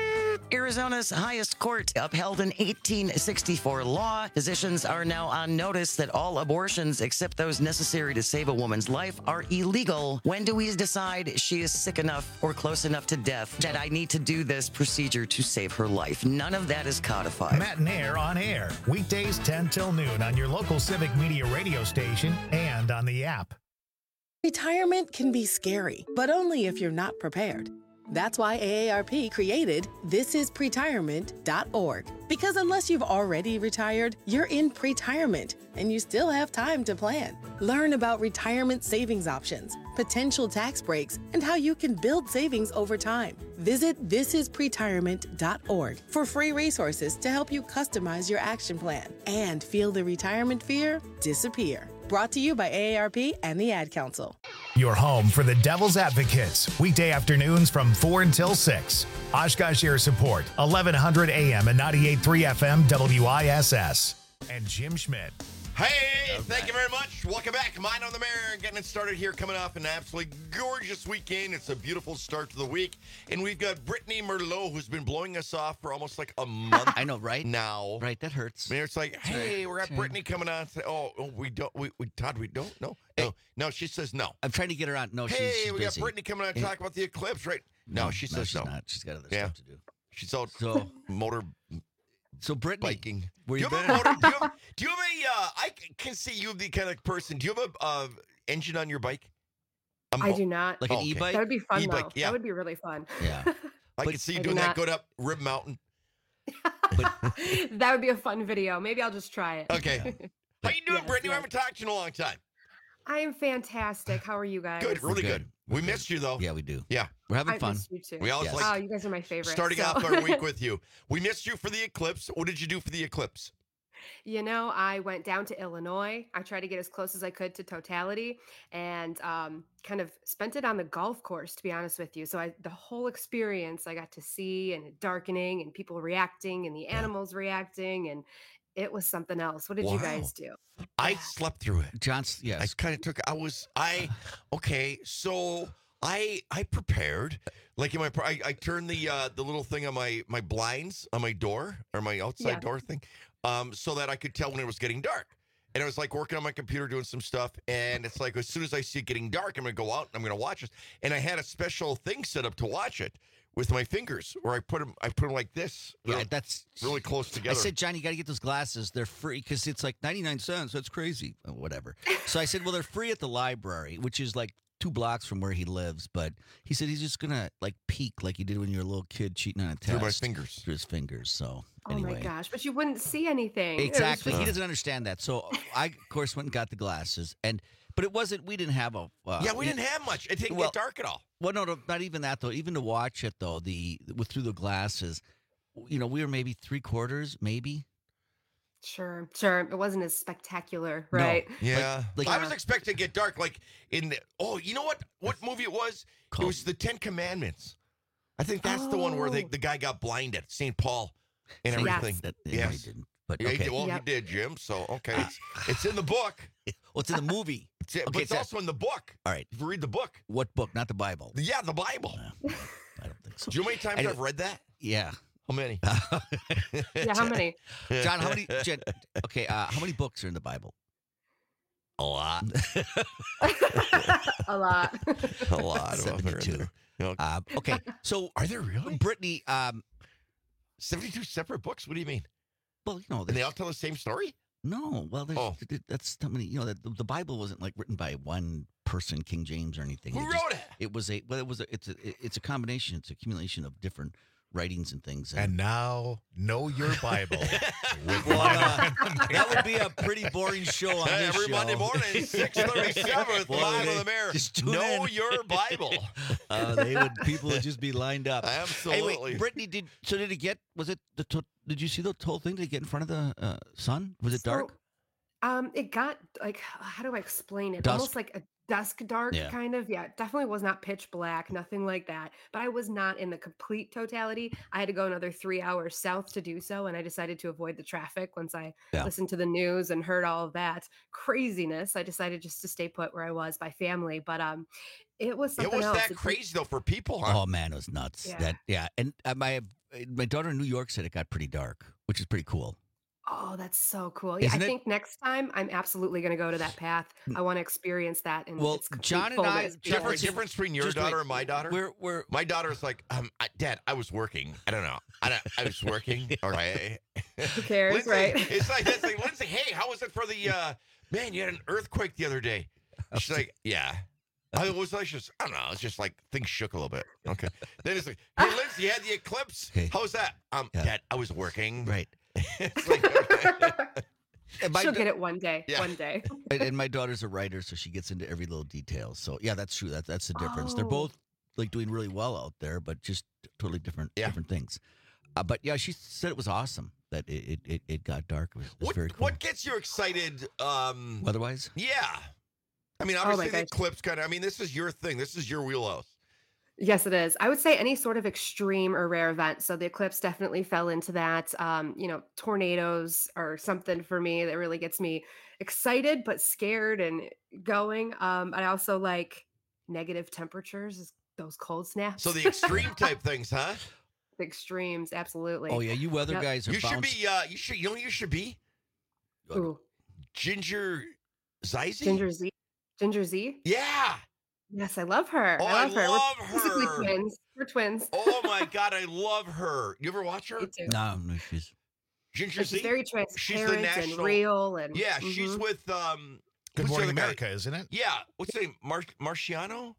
Arizona's highest court upheld an 1864 law. Physicians are now on notice that all abortions, except those necessary to save a woman's life, are illegal. When do we decide she is sick enough or close enough to death that I need to do this procedure to save her life? None of that is codified. Matt and Air on air. Weekdays 10 till noon on your local Civic Media radio station and on the app. Retirement can be scary, but only if you're not prepared. That's why AARP created thisispretirement.org. Because unless you've already retired, you're in pretirement, and you still have time to plan. Learn about retirement savings options, potential tax breaks, and how you can build savings over time. Visit thisispretirement.org for free resources to help you customize your action plan and feel the retirement fear disappear. Brought to you by AARP and the Ad Council. Your home for the Devil's Advocates. Weekday afternoons from 4 until 6. Oshkosh Air Support, 1100 AM and 98.3 FM WISS. And Jim Schmidt. Hey, thank you very much. Welcome back. Mine on the Mare, getting it started here, coming off an absolutely gorgeous weekend. It's a beautiful start to the week. And we've got Brittany Merlot, who's been blowing us off for almost like a month. I know, right? Now. Right, that hurts. I mean, it's like, hey, we're at Brittany coming on. We don't. Todd, we don't? No. Hey. No, she says no. I'm trying to get her on. No, hey, she's we busy. got Brittany coming on to talk about the eclipse, right? No, she says she's not. She's got other stuff to do. She's out motor. So Brittany, biking. Where do you you have a motor? Do you have a? I can see you the kind of person. Do you have a engine on your bike? I do not. Like an e-bike? That would be fun, E-bike, though. yeah. That would be really fun. Yeah. I can see you doing that. Go up Rib Mountain. That would be a fun video. Maybe I'll just try it. Okay. How you doing, Brittany? We haven't talked to you in a long time. I am fantastic. How are you guys? Good, really good. We missed you though. Yeah, we do. Yeah, we're having I fun. missed you too. We always like. Oh, you guys are my favorite. Starting off our week with you. We missed you for the eclipse. What did you do for the eclipse? You know, I went down to Illinois. I tried to get as close as I could to totality, and kind of spent it on the golf course, to be honest with you. So the whole experience I got to see, and it darkening, and people reacting, and the animals reacting, and it was something else. What did you guys do? I slept through it. John's, yes. I kind of took. Okay. So I prepared. Like in I turned the little thing on my blinds on my door or my outside door thing, so that I could tell when it was getting dark. And I was like working on my computer doing some stuff, and it's like as soon as I see it getting dark, I'm gonna go out and I'm gonna watch it. And I had a special thing set up to watch it with my fingers, where I put them like this. Yeah, that's really close together. I said, Johnny, you got to get those glasses. They're free because it's like 99 cents. That's crazy. Whatever. So I said, well, they're free at the library, which is like 2 blocks from where he lives. But he said he's just going to like peek like you did when you were a little kid cheating on a test. Through my fingers. Through his fingers. So Oh anyway. my gosh, but you wouldn't see anything. Exactly. He doesn't understand that. So I, of course, went and got the glasses. But it wasn't, we didn't have a... we didn't have much. It didn't get dark at all. Well, no, not even that, though. Even to watch it, though, through the glasses, we were maybe 3/4, maybe. Sure. It wasn't as spectacular, right? No. Yeah. I was expecting to get dark, like in the... Oh, you know what movie it was? It was The 10 Commandments. I think that's the one where the guy got blinded, St. Paul and everything. Yes. He didn't. But, okay. He did, Jim. So, okay. It's in the book. Well, it's in the movie. But it's also in the book. All right. If you read the book. What book? Not the Bible. Yeah, the Bible. I don't think so. Do you know how many times I've read that? Yeah. How many? Yeah, how many? John, how many? Okay, how many books are in the Bible? A lot. A lot. A lot. 72. Okay, so are there really? Brittany, 72 separate books? What do you mean? Well, and they all tell the same story? No, well, that's not many. That the Bible wasn't like written by one person, King James or anything. Who wrote it? It's a combination. It's accumulation of different writings and things. And now, know your Bible. That would be a pretty boring show on this every show. Monday morning, 6:37 with Live on the Mare. Know your Bible. People would just be lined up. Absolutely. Hey, wait, Brittany, did it get? Was it did you see the whole thing? Did it get in front of the sun? Was it dark? It got like, how do I explain it? Dusk. Almost like a dusk dark kind of. Yeah, it definitely was not pitch black, nothing like that. But I was not in the complete totality. I had to go another 3 hours south to do so, and I decided to avoid the traffic once I listened to the news and heard all of that craziness. I decided just to stay put where I was by family, but it was something else. It was that crazy though for people, huh? Oh man, it was nuts. And my daughter in New York said it got pretty dark, which is pretty cool. Oh, that's so cool. Yeah, Isn't I it? think next time I'm absolutely going to go to that path. I want to experience that. In Well, its complete John and I- fullness. Difference between your Just daughter wait. and my daughter? We're My daughter's like, Dad, I was working. I don't know. I was working. All right. Who cares, Lindsay, right? It's like, Lindsay, hey, how was it for the, man, you had an earthquake the other day. She's like, yeah. It was like just, I don't know. It's just like things shook a little bit. Okay. Then it's like, hey, Lindsay, you had the eclipse. How was that? Dad, I was working. right. It's like, okay. And my She'll da- get it one day. Yeah. One day. and my daughter's a writer, so she gets into every little detail. So yeah, that's true. That's the difference. They're Oh. both like doing really well out there, but just totally different things. But yeah, she said it was awesome that it got dark. It was very cool. What gets you excited? Weather-wise? Yeah. I mean, Oh, obviously my the gosh. eclipse kind of, I mean, this is your thing. This is your wheelhouse. Yes, it is. I would say any sort of extreme or rare event. So the eclipse definitely fell into that. Tornadoes are something for me that really gets me excited but scared and going. I also like negative temperatures, those cold snaps. So the extreme type things, huh? The extremes, absolutely. Oh yeah, you weather Yep. guys are You should bounced. be, you know what you should be? Ooh, Ginger Zizi? Ginger Z. Yeah. Yes, I love her. Oh, I love her. love We're basically her. twins. We're twins. Oh my God, I love her. You ever watch her? Me too. No, she's Ginger And Z? she's very She's the transparent and national. real, and Yeah, she's Mhm. with Good who's the Morning other guy? America, isn't it? Yeah, what's his name? Marciano?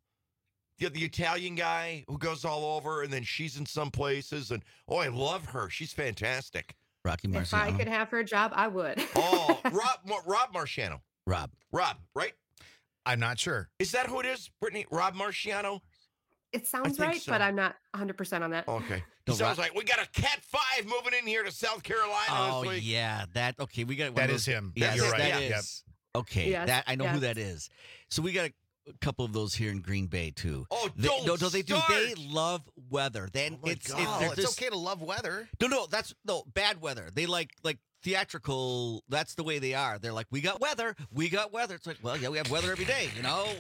The Italian guy who goes all over, and then she's in some places, and I love her. She's fantastic. Rocky If I Marciano. could have her job, I would. Oh, Rob Marciano. Rob, right? I'm not sure. Is that who it is, Brittany? Rob Marciano? It sounds think right, so. but I'm not 100% on that. Okay. No, He sounds like we got a Cat 5 moving in here to South Carolina Oh this week. yeah, that okay. We got one That of is those- him. Yes, You're right. that Yep. is. Okay, Yes, that I know who yes. that is. So we got a couple of those here in Green Bay too. Oh, They, don't no, they do. They start. love weather. Then Oh my it's God. they're Oh, it's just- okay to love weather. No, that's bad weather. They like theatrical. That's the way they are. They're like, we got weather. It's like, well, yeah, we have weather every day,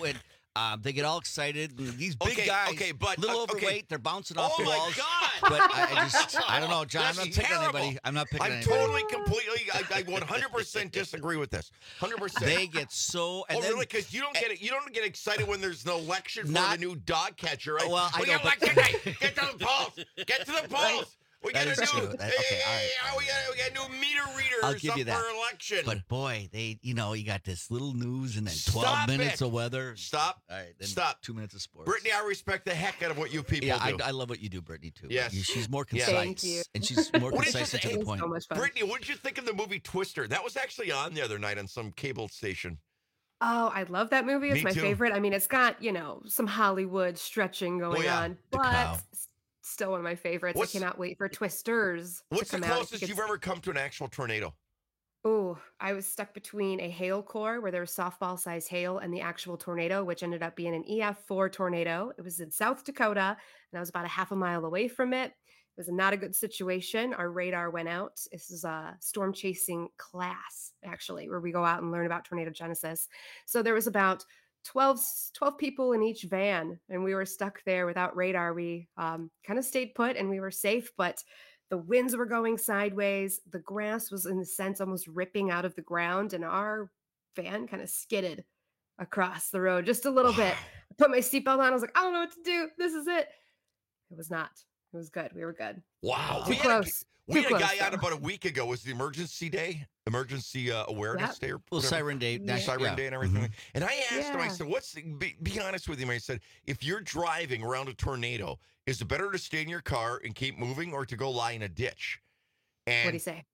and they get all excited. And these big guys, but little okay. overweight, they're bouncing off Oh the my walls. God. But I don't know, John. I'm That's not picking terrible. anybody. I'm not picking I'm anybody. totally, completely, I 100% disagree with this. 100%. They get so. And oh, then, really? Because you don't get excited when there's an election for Not- the new dog catcher, right? Well, I we know, got but- election day. Get to the polls. Get to the polls. We That got is a new. true. That- okay, all right. We got new meter readers I'll give you up that. for election. But boy, you got this little news and then 12 Stop minutes it. of weather. Stop. All right, then Stop. 2 minutes of sports. Brittany, I respect the heck out of what you people yeah, do. I love what you do, Brittany, too. Yes. She's more Yes. concise. Thank you. And she's more What did concise you and to say? the point. So much fun. Brittany, what did you think of the movie Twister? That was actually on the other night on some cable station. Oh, I love that movie. It's Me my too. favorite. I mean, it's got, some Hollywood stretching going yeah. on, The but cow. still one of my favorites. What's- I cannot wait for Twisters What's to the come out. I closest think you've it's- ever come to an actual tornado? Oh, I was stuck between a hail core where there was softball-sized hail and the actual tornado, which ended up being an EF4 tornado. It was in South Dakota, and I was about a half a mile away from it. It was not a good situation. Our radar went out. This is a storm chasing class, actually, where we go out and learn about tornado genesis. So there was about 12 people in each van, and we were stuck there without radar. We kind of stayed put, and we were safe, but the winds were going sideways. The grass was, in a sense, almost ripping out of the ground, and our van kind of skidded across the road just a little bit. I put my seatbelt on. I was like, I don't know what to do. This is it. It was not. It was good. We were good. Wow. Too close. We Too had a close, guy on though. about a week ago. Was the emergency day? Emergency awareness Yep. day? Or Well, whatever? Siren Day. Yeah. Siren yeah. Day and everything. Mhm. And I asked him, I Yeah. said, be honest with him. I said, if you're driving around a tornado, is it better to stay in your car and keep moving or to go lie in a ditch? And What do you say?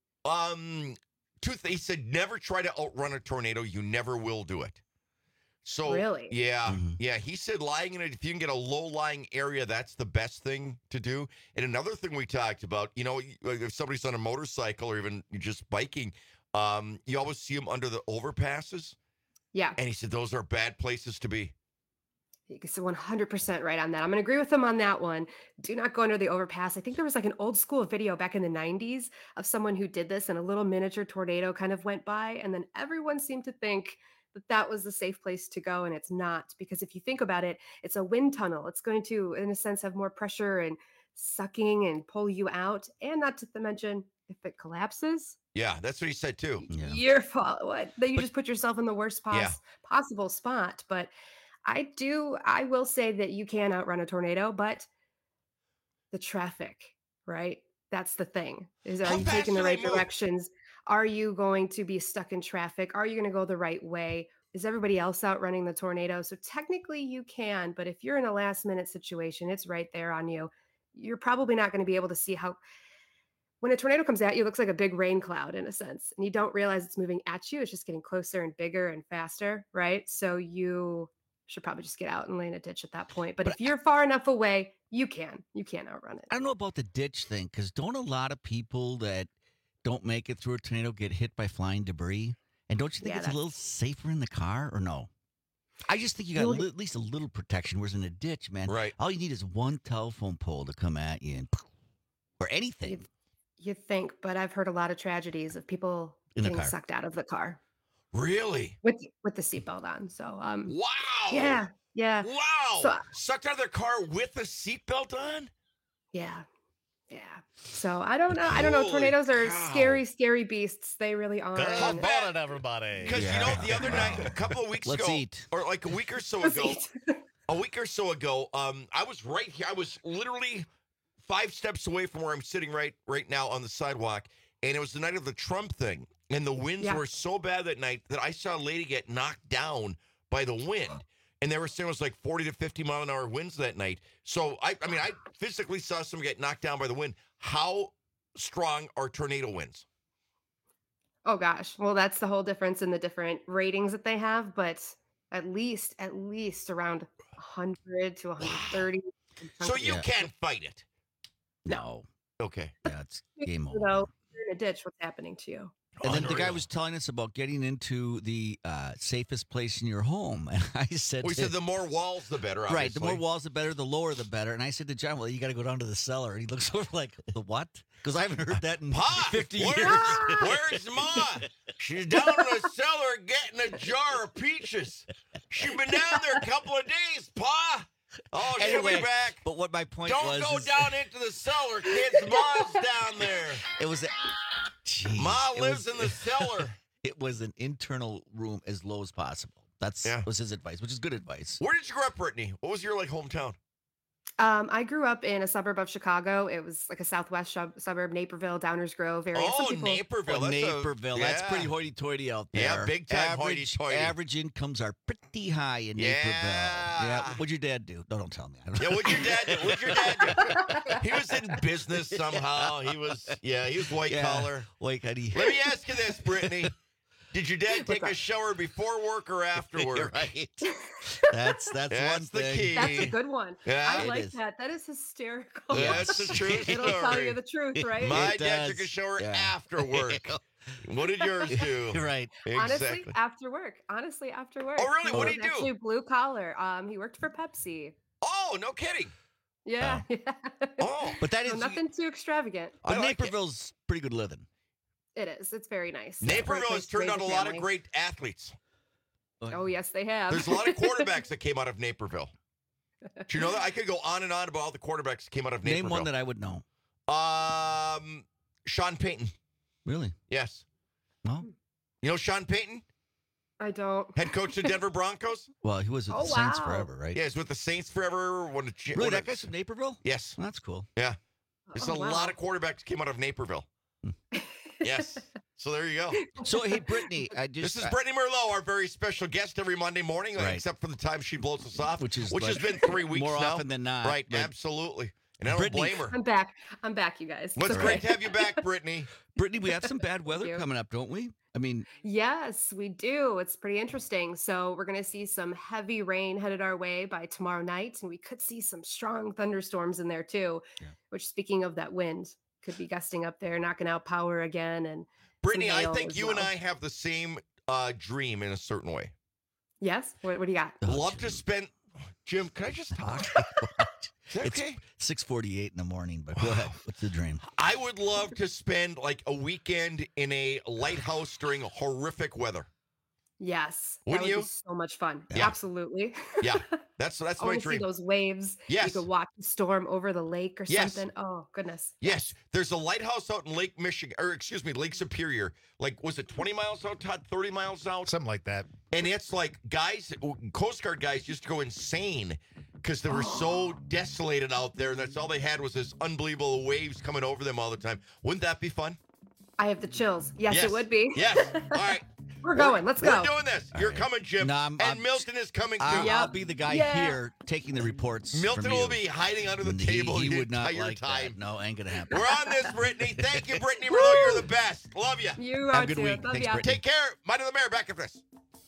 He said, never try to outrun a tornado. You never will do it. So Really? yeah, Mhm. yeah. He said lying in it, if you can get a low-lying area, that's the best thing to do. And another thing we talked about, if somebody's on a motorcycle or even just biking, you always see them under the overpasses. Yeah. And he said those are bad places to be. So 100% right on that. I'm going to agree with him on that one. Do not go under the overpass. I think there was like an old school video back in the 90s of someone who did this and a little miniature tornado kind of went by. And then everyone seemed to think that was the safe place to go. And it's not, because if you think about it, it's a wind tunnel. It's going to, in a sense, have more pressure and sucking and pull you out. And not to mention, if it collapses, Yeah, that's what he said too. your fault. What? Then you just put yourself in the worst possible spot. But I will say that you can outrun a tornado, but the traffic, right? That's the thing. Are you taking the right directions? Are you going to be stuck in traffic? Are you going to go the right way? Is everybody else outrunning the tornado? So technically you can, but if you're in a last minute situation, it's right there on you. You're probably not going to be able to see how, when a tornado comes at you, it looks like a big rain cloud in a sense, and you don't realize it's moving at you. It's just getting closer and bigger and faster, right? So you should probably just get out and lay in a ditch at that point. But if you're far enough away, you can outrun it. I don't know about the ditch thing, because don't a lot of people that don't make it through a tornado get hit by flying debris? And don't you think it's a little safer in the car, or no? I just think you got at least a little protection. Whereas in a ditch, man, all you need is one telephone pole to come at you, and or anything. You think, but I've heard a lot of tragedies of people getting sucked out of the car. Really? With the seatbelt on. So wow. Yeah. Wow. So, sucked out of their car with a seatbelt on? Yeah. So I don't know. I don't know. Tornadoes are scary, scary beasts. They really are. Good morning, everybody. Because you know, the other night, a couple of weeks ago, or like a week or so ago, I was right here. I was literally 5 steps away from where I'm sitting right now on the sidewalk, and it was the night of the Trump thing, and the winds were so bad that night that I saw a lady get knocked down by the wind. And they were saying it was like 40 to 50 mile an hour winds that night. So, I physically saw someone get knocked down by the wind. How strong are tornado winds? Oh, gosh. Well, that's the whole difference in the different ratings that they have. But at least around 100 to 130. So you can't fight it? No. Okay. Yeah, it's game over. You know, you're in a ditch. What's happening to you? And then the guy was telling us about getting into the safest place in your home. And I said... We said the more walls, the better, obviously. Right, the more walls, the better. The lower, the better. And I said to John, well, you got to go down to the cellar. And he looks over like, the what? Because I haven't heard that in 50 years. Where's Ma? She's down in the cellar getting a jar of peaches. She's been down there a couple of days, Pa. Oh, she'll be back. But what my point was... Don't go down into the cellar, kids. Ma's down there. It was... Ma lives in the cellar. It was an internal room as low as possible. That's was his advice, which is good advice. Where did you grow up, Brittany? What was your hometown? I grew up in a suburb of Chicago. It was like a southwest suburb, Naperville, Downers Grove area. Naperville. Naperville. That's pretty hoity-toity out there. Yeah, big time hoity-toity. Average incomes are pretty high in Naperville. Yeah. What'd your dad do? No, don't tell me. What'd your dad do? He was in business somehow. He was white collar. White honey. Let me ask you this, Brittany. Did your dad take a shower before work or after work? Right. That's one thing. Key. That's a good one. Yeah, I like that. That is hysterical. That's the truth. It'll tell you the truth, right? My dad took a shower after work. What did yours do? Right. Honestly, after work. Oh, really? What did he do? Actually, blue collar. He worked for Pepsi. Oh, no kidding. Yeah. Oh, but that is nothing too extravagant. But Naperville's pretty good living. It is. It's very nice. Naperville has turned out a lot of great athletes. Oh, yes, they have. There's a lot of quarterbacks that came out of Naperville. Do you know that? I could go on and on about all the quarterbacks that came out of Naperville. Name one that I would know. Sean Payton. Really? Yes. No. You know Sean Payton? I don't. Head coach of the Denver Broncos? Well, he was with the Saints forever, right? Yeah, he's with the Saints forever. Really? That guy's from Naperville? Yes. Well, that's cool. Yeah. There's a lot of quarterbacks came out of Naperville. Yes. So there you go. So, hey, Brittany, this is Brittany Merlot, our very special guest every Monday morning, except for the time she blows us off, which has been 3 weeks more now. Often than not. Right, absolutely. And I don't blame her. I'm back, you guys. Well, it's great to have you back, Brittany. Brittany, we have some bad weather coming up, don't we? I mean, yes, we do. It's pretty interesting. So we're going to see some heavy rain headed our way by tomorrow night, and we could see some strong thunderstorms in there too. Yeah. Which, speaking of that wind, could be gusting up there, knocking out power again. And Brittany, I think you and I have the same dream in a certain way. Yes. What do you got? Love to spend. Jim, can I just talk? Is that okay? It's 6:48 in the morning, but go ahead. What's the dream? I would love to spend like a weekend in a lighthouse during horrific weather. Yes. Wouldn't that would you? be so much fun. Yeah. Absolutely. Yeah, that's my Always dream. see those waves. Yes. You could watch the storm over the lake or Yes. something. Oh, goodness. Yes, there's a lighthouse out in Lake Michigan, or excuse me, Lake Superior. Like, was it 20 miles out, Todd? 30 miles out? Something like that. And it's like Coast Guard guys used to go insane because they were so desolated out there. And that's all they had was this unbelievable waves coming over them all the time. Wouldn't that be fun? I have the chills. Yes, it would be. Yes. All right. We're going. Let's go. We're doing this. You're coming, Jim. No, and Milton is coming, too. I'll be the guy here taking the reports. Milton from will you. be hiding under the table He the would not entire like time. that. No, ain't going to happen. We're on this, Brittany. Thank you, Brittany Merlo. You're the best. Love you. You Have are a good too. week. Love Thanks, ya. Brittany. Take care. Mind of the Mayor. Back after this.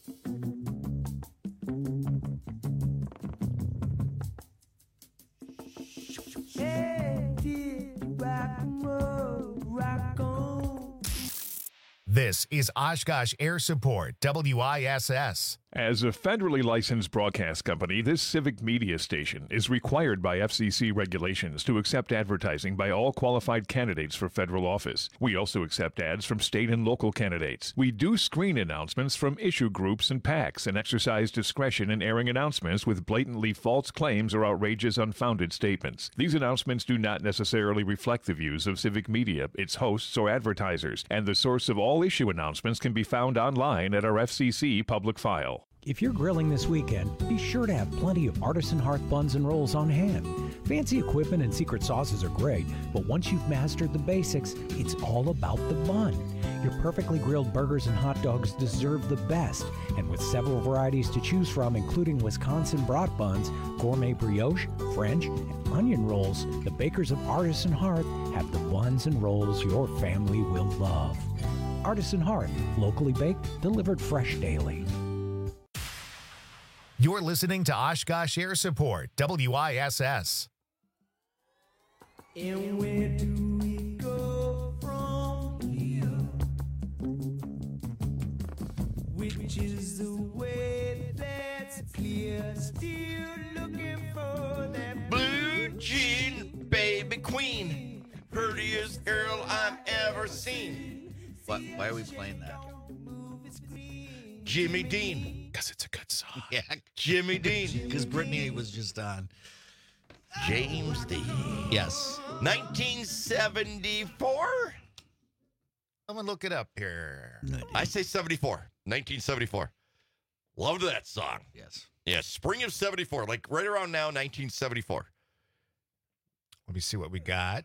This is Oshkosh Air Support, WISS. As a federally licensed broadcast company, this civic media station is required by FCC regulations to accept advertising by all qualified candidates for federal office. We also accept ads from state and local candidates. We do screen announcements from issue groups and PACs and exercise discretion in airing announcements with blatantly false claims or outrageous, unfounded statements. These announcements do not necessarily reflect the views of civic media, its hosts, or advertisers, and the source of all issue announcements can be found online at our FCC public file. If you're grilling this weekend, be sure to have plenty of Artisan Hearth buns and rolls on hand. Fancy equipment and secret sauces are great, but once you've mastered the basics, it's all about the bun. Your perfectly grilled burgers and hot dogs deserve the best, and with several varieties to choose from, including Wisconsin brat buns, gourmet brioche, French, and onion rolls, the bakers of Artisan Hearth have the buns and rolls your family will love. Artisan Hearth, locally baked, delivered fresh daily. You're listening to Oshkosh Air Support, WISS. And where do we go from here? Which is the way that's clear? Still looking for that Blue Jean Baby Queen, prettiest girl I've ever seen. Why are we playing that? Jimmy Dean. Because it's a good song. Yeah, Jimmy Dean. Because Brittany was just on. James Dean. Yes. 1974? Someone look it up here. I say 74. 1974. Loved that song. Yes. Yeah, spring of 74. Like right around now, 1974. Let me see what we got.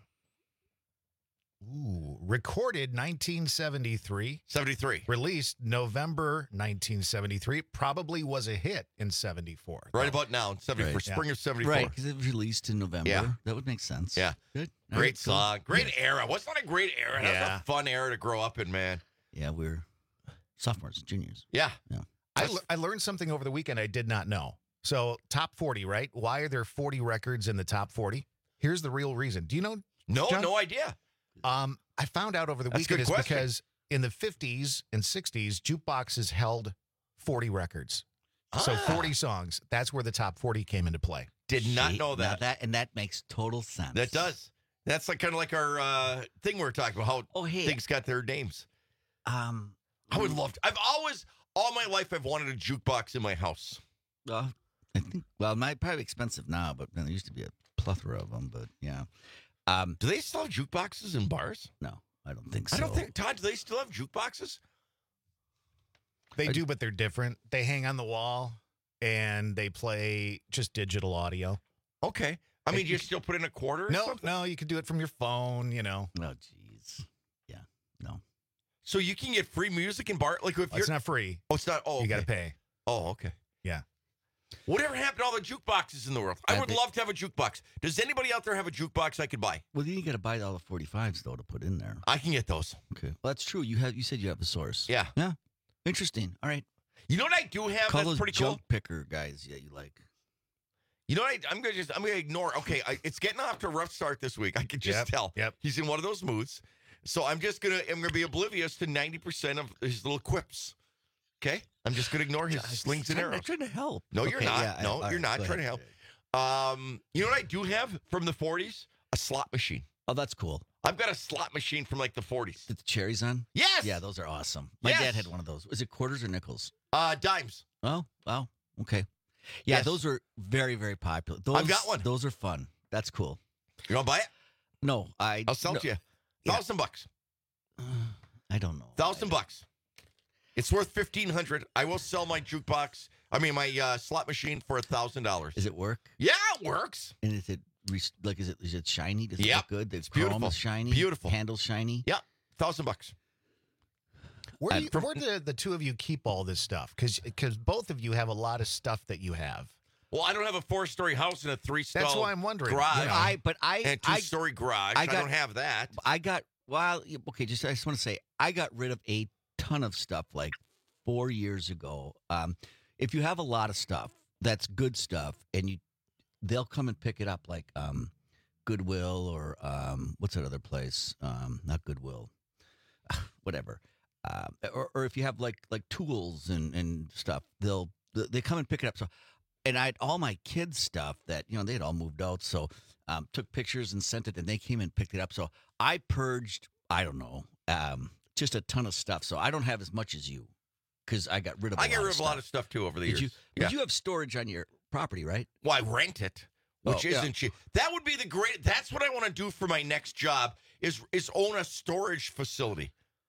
Ooh, recorded 1973. 73. Released November 1973. Probably was a hit in 74. Right about now, 74. Right. Spring of 74. Right, because it was released in November. Yeah. That would make sense. Yeah. Good. All Great right, cool. song. Great era. What's not a great era? That's Yeah. a fun era to grow up in, man. Yeah, we're sophomores, juniors. Yeah. I learned something over the weekend I did not know. So, top 40, right? Why are there 40 records in the top 40? Here's the real reason. Do you know? No, John? no idea. I found out over the That's a weekend good is question. because in the 50s and 60s, jukeboxes held 40 records. So 40 songs. That's where the top 40 came into play. Did not See, know now that. And that makes total sense. That does. That's like kind of like our thing we were talking about, how things got their names. I would love to. I've always, all my life, I've wanted a jukebox in my house. I think, well, probably expensive now, but there used to be a plethora of them, but yeah. Do they still have jukeboxes in bars? No, I don't think so. I don't think, Todd, do they still have jukeboxes? They do, but they're different. They hang on the wall and they play just digital audio. Okay. I mean, you still put in a quarter or something? No, you can do it from your phone, you know. Oh, jeez. Yeah, no. So you can get free music in bar? Like if It's not free. Oh, it's not. Oh, You got to okay. pay. Oh, okay. Yeah. Whatever happened to all the jukeboxes in the world? I would love to have a jukebox. Does anybody out there have a jukebox I could buy? Well, then you got to buy all the 45s, though, to put in there. I can get those. Okay. Well, that's true. You said you have a source. Yeah. Yeah. Interesting. All right. You know what I do have Call that's those pretty junk cool? picker guys. Yeah, you like. You know what? I'm gonna ignore. Okay, it's getting off to a rough start this week. I can just tell. Yep. He's in one of those moods. So I'm gonna be oblivious to 90% of his little quips. Okay, I'm just gonna ignore his slings and arrows. I'm trying to help. No, you're Okay, not. yeah, No, all you're right, not go trying to ahead. help. You know what I do have from the 40s? A slot machine. Oh, that's cool. I've got a slot machine from like the 40s. The cherries on? Yes. Yeah, those are awesome. My dad had one of those. Was it quarters or nickels? Dimes. Oh, wow. Okay. Yeah, Yes. those are very, very popular. I've got one. Those are fun. That's cool. You want to buy it? No, I'll sell it to you. $1,000. I don't know. $1,000. It's worth $1,500. I will sell my jukebox. I mean, my slot machine for $1,000. Does it work? Yeah, it works. And is it is it shiny? Does it Yep. look good? The It's chrome beautiful. is shiny. Beautiful. Handle's shiny. Yeah, $1,000. Where do the two of you keep all this stuff? Because both of you have a lot of stuff that you have. Well, I don't have a 4-story house and a 3-stall That's why I'm wondering. garage. Yeah. And a 2-story garage. I don't have that. I just want to say, I got rid of a ton of stuff like 4 years ago. If you have a lot of stuff, that's good stuff, and they'll come and pick it up like Goodwill or what's that other place? Not Goodwill, whatever. Or if you have like tools and stuff, they come and pick it up. So, and I had all my kids' stuff that they had all moved out. So, took pictures and sent it, and they came and picked it up. So I purged, I don't know, just a ton of stuff. So I don't have as much as you because I got rid of. I get rid of a lot of stuff too over the years. But you have storage on your property, right? Well, I rent it, which isn't cheap. That would be that's what I want to do for my next job is own a storage facility.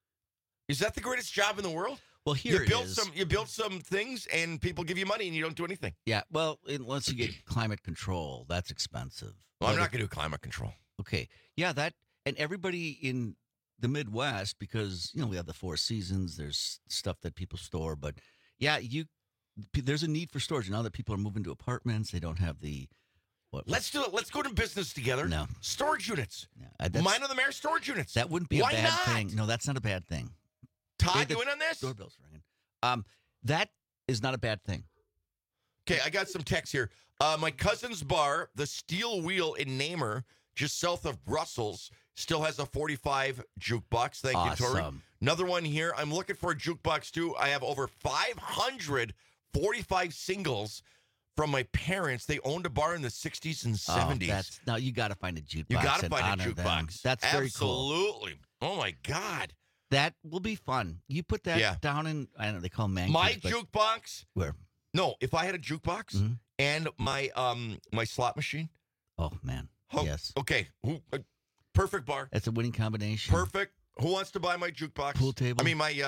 Is that the greatest job in the world? Well, here you build some things and people give you money and you don't do anything. Yeah, well, unless you get climate control, that's expensive. Well, I'm not going to do climate control. Okay. Yeah, and everybody in the Midwest, because we have the 4 seasons, there's stuff that people store, but yeah, there's a need for storage now that people are moving to apartments. They don't have the Let's do it. Let's go to business together. No. Storage units. Yeah, Mine are the mayor storage units. That wouldn't be Why a bad not? thing. No, that's not a bad thing. Todd, you in on this? Doorbell's ringing. That is not a bad thing. Okay, I got some text here. My cousin's bar, the Steel Wheel in Namer, just south of Brussels, still has a 45 jukebox. Thank you, Tori. Another one here. I'm looking for a jukebox, too. I have over 500 45 singles from my parents. They owned a bar in the 60s and 70s. Now, you got to find a jukebox. You got to and find a honor them. jukebox. That's very cool. Absolutely. Oh, my God. That will be fun. You put that down in, I don't know, they call them man My caves, but jukebox. Where? No, if I had a jukebox and my my slot machine. Oh, man. Yes. Okay. Perfect bar. That's a winning combination. Perfect. Who wants to buy my jukebox? Pool table. I mean, my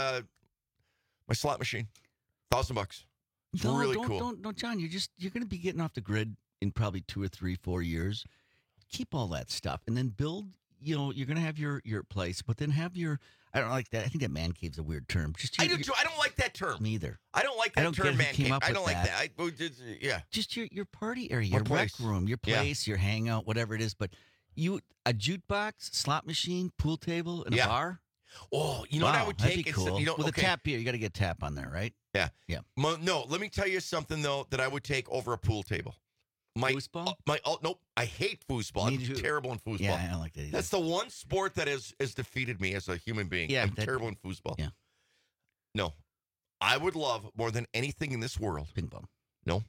slot machine. $1,000. It's really cool. Don't, John. You're going to be getting off the grid in probably 2 or 3, 4 years. Keep all that stuff and then build. You're going to have your place, but then have your. I don't like that. I think that man cave's a weird term. I do too. I don't like that term. Me either. I don't like that term, man cave. I don't like that. Yeah. Just your party area, your rec room, your place, your hangout, whatever it is. But a jukebox, slot machine, pool table, and a bar. Oh, you know what I would take? That'd be cool. With a tap beer, you got to get a tap on there, right? Yeah. Yeah. No, let me tell you something though that I would take over a pool table. Foosball? Nope. I hate foosball. I'm terrible in foosball. Yeah, I don't like that either. That's the one sport that has defeated me as a human being. Yeah, I'm terrible in foosball. Yeah. No. I would love more than anything in this world. Ping pong. No.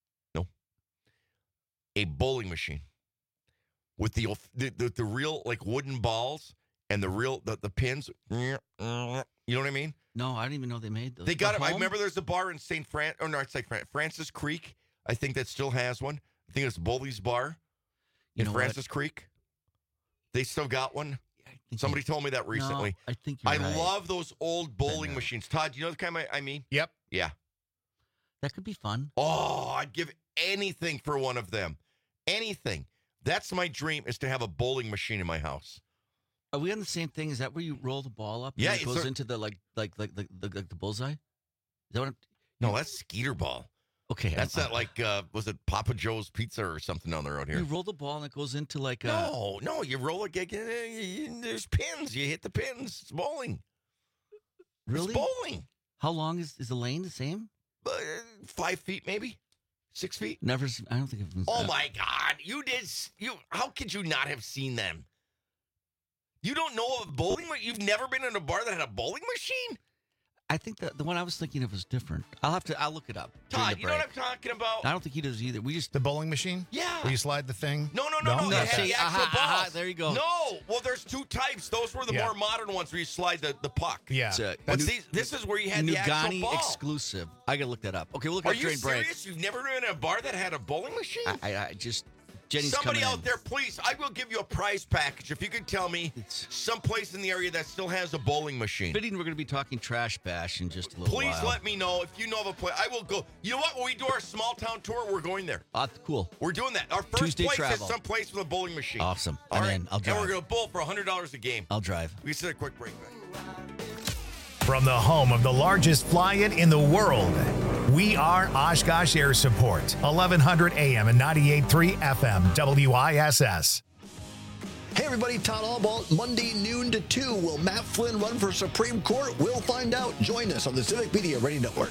A bowling machine with the real like wooden balls and the real the pins. You know what I mean? No, I didn't even know they made those. They got it. I remember there's a bar in Francis Creek. I think that still has one. I think it's Bully's Bar in Francis Creek. They still got one. Somebody told me that recently. No, I think you're right. love those old bowling machines. Todd, do you know the kind I mean? Yep. Yeah. That could be fun. Oh, I'd give anything for one of them. Anything. That's my dream, is to have a bowling machine in my house. Are we on the same thing? Is that where you roll the ball up? Yeah, and it goes into the like the bullseye. Is that what? No, that's Skeeter ball. Okay, that's that like was it Papa Joe's Pizza or something down the road here? You roll the ball and it goes into like no, you roll it. There's pins. You hit the pins. It's bowling. Really? It's bowling. How long is the lane the same? 5 feet, maybe 6 feet. Never. I don't think I've. Oh my God! How could you not have seen them? You don't know of bowling? You've never been in a bar that had a bowling machine? I think the one I was thinking of was different. I'll look it up. Todd, you know what I'm talking about? I don't think he does either. We just the bowling machine. Yeah. Where you slide the thing. No. No? They had Okay. the actual balls. There you go. No. Well, there's two types. Those were the more modern ones where you slide the puck. Yeah. But this is where you had the actual Nugani ball. exclusive. I gotta look that up. Okay, we'll look Are up you during break. serious? You've never been in a bar that had a bowling machine? I just Jenny's Somebody coming out in. there, please. I will give you a prize package if you can tell me some place in the area that still has a bowling machine. Fitting, we're going to be talking Trash Bash in just a little Please while. let me know if you know of a place. I will go. You know what? When we do our small town tour, we're going there. Cool. We're doing that. Our first Tuesday place travel. is some place with a bowling machine. Awesome. All right. I'll drive. And we're going to bowl for $100 a game. I'll drive. We can take a quick break. From the home of the largest fly-in in the world, we are Oshkosh Air Support, 1100 AM and 98.3 FM, WISS. Hey everybody, Todd Albaugh, Monday noon to 2. Will Matt Flynn run for Supreme Court? We'll find out. Join us on the Civic Media Radio Network.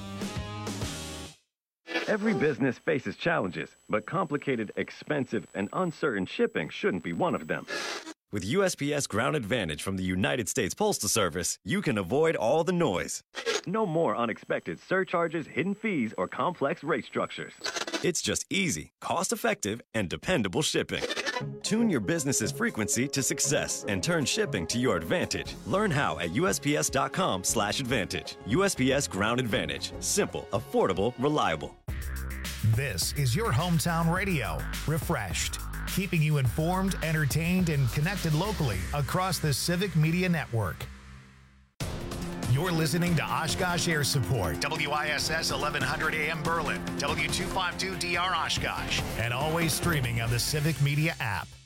Every business faces challenges, but complicated, expensive, and uncertain shipping shouldn't be one of them. With USPS Ground Advantage from the United States Postal Service, you can avoid all the noise. No more unexpected surcharges, hidden fees, or complex rate structures. It's just easy, cost-effective, and dependable shipping. Tune your business's frequency to success and turn shipping to your advantage. Learn how at USPS.com/advantage. USPS Ground Advantage. Simple, affordable, reliable. This is your hometown radio, refreshed, keeping you informed, entertained, and connected locally across the Civic Media Network. You're listening to Oshkosh Air Support, WISS 1100 AM Berlin, W252DR Oshkosh, and always streaming on the Civic Media app.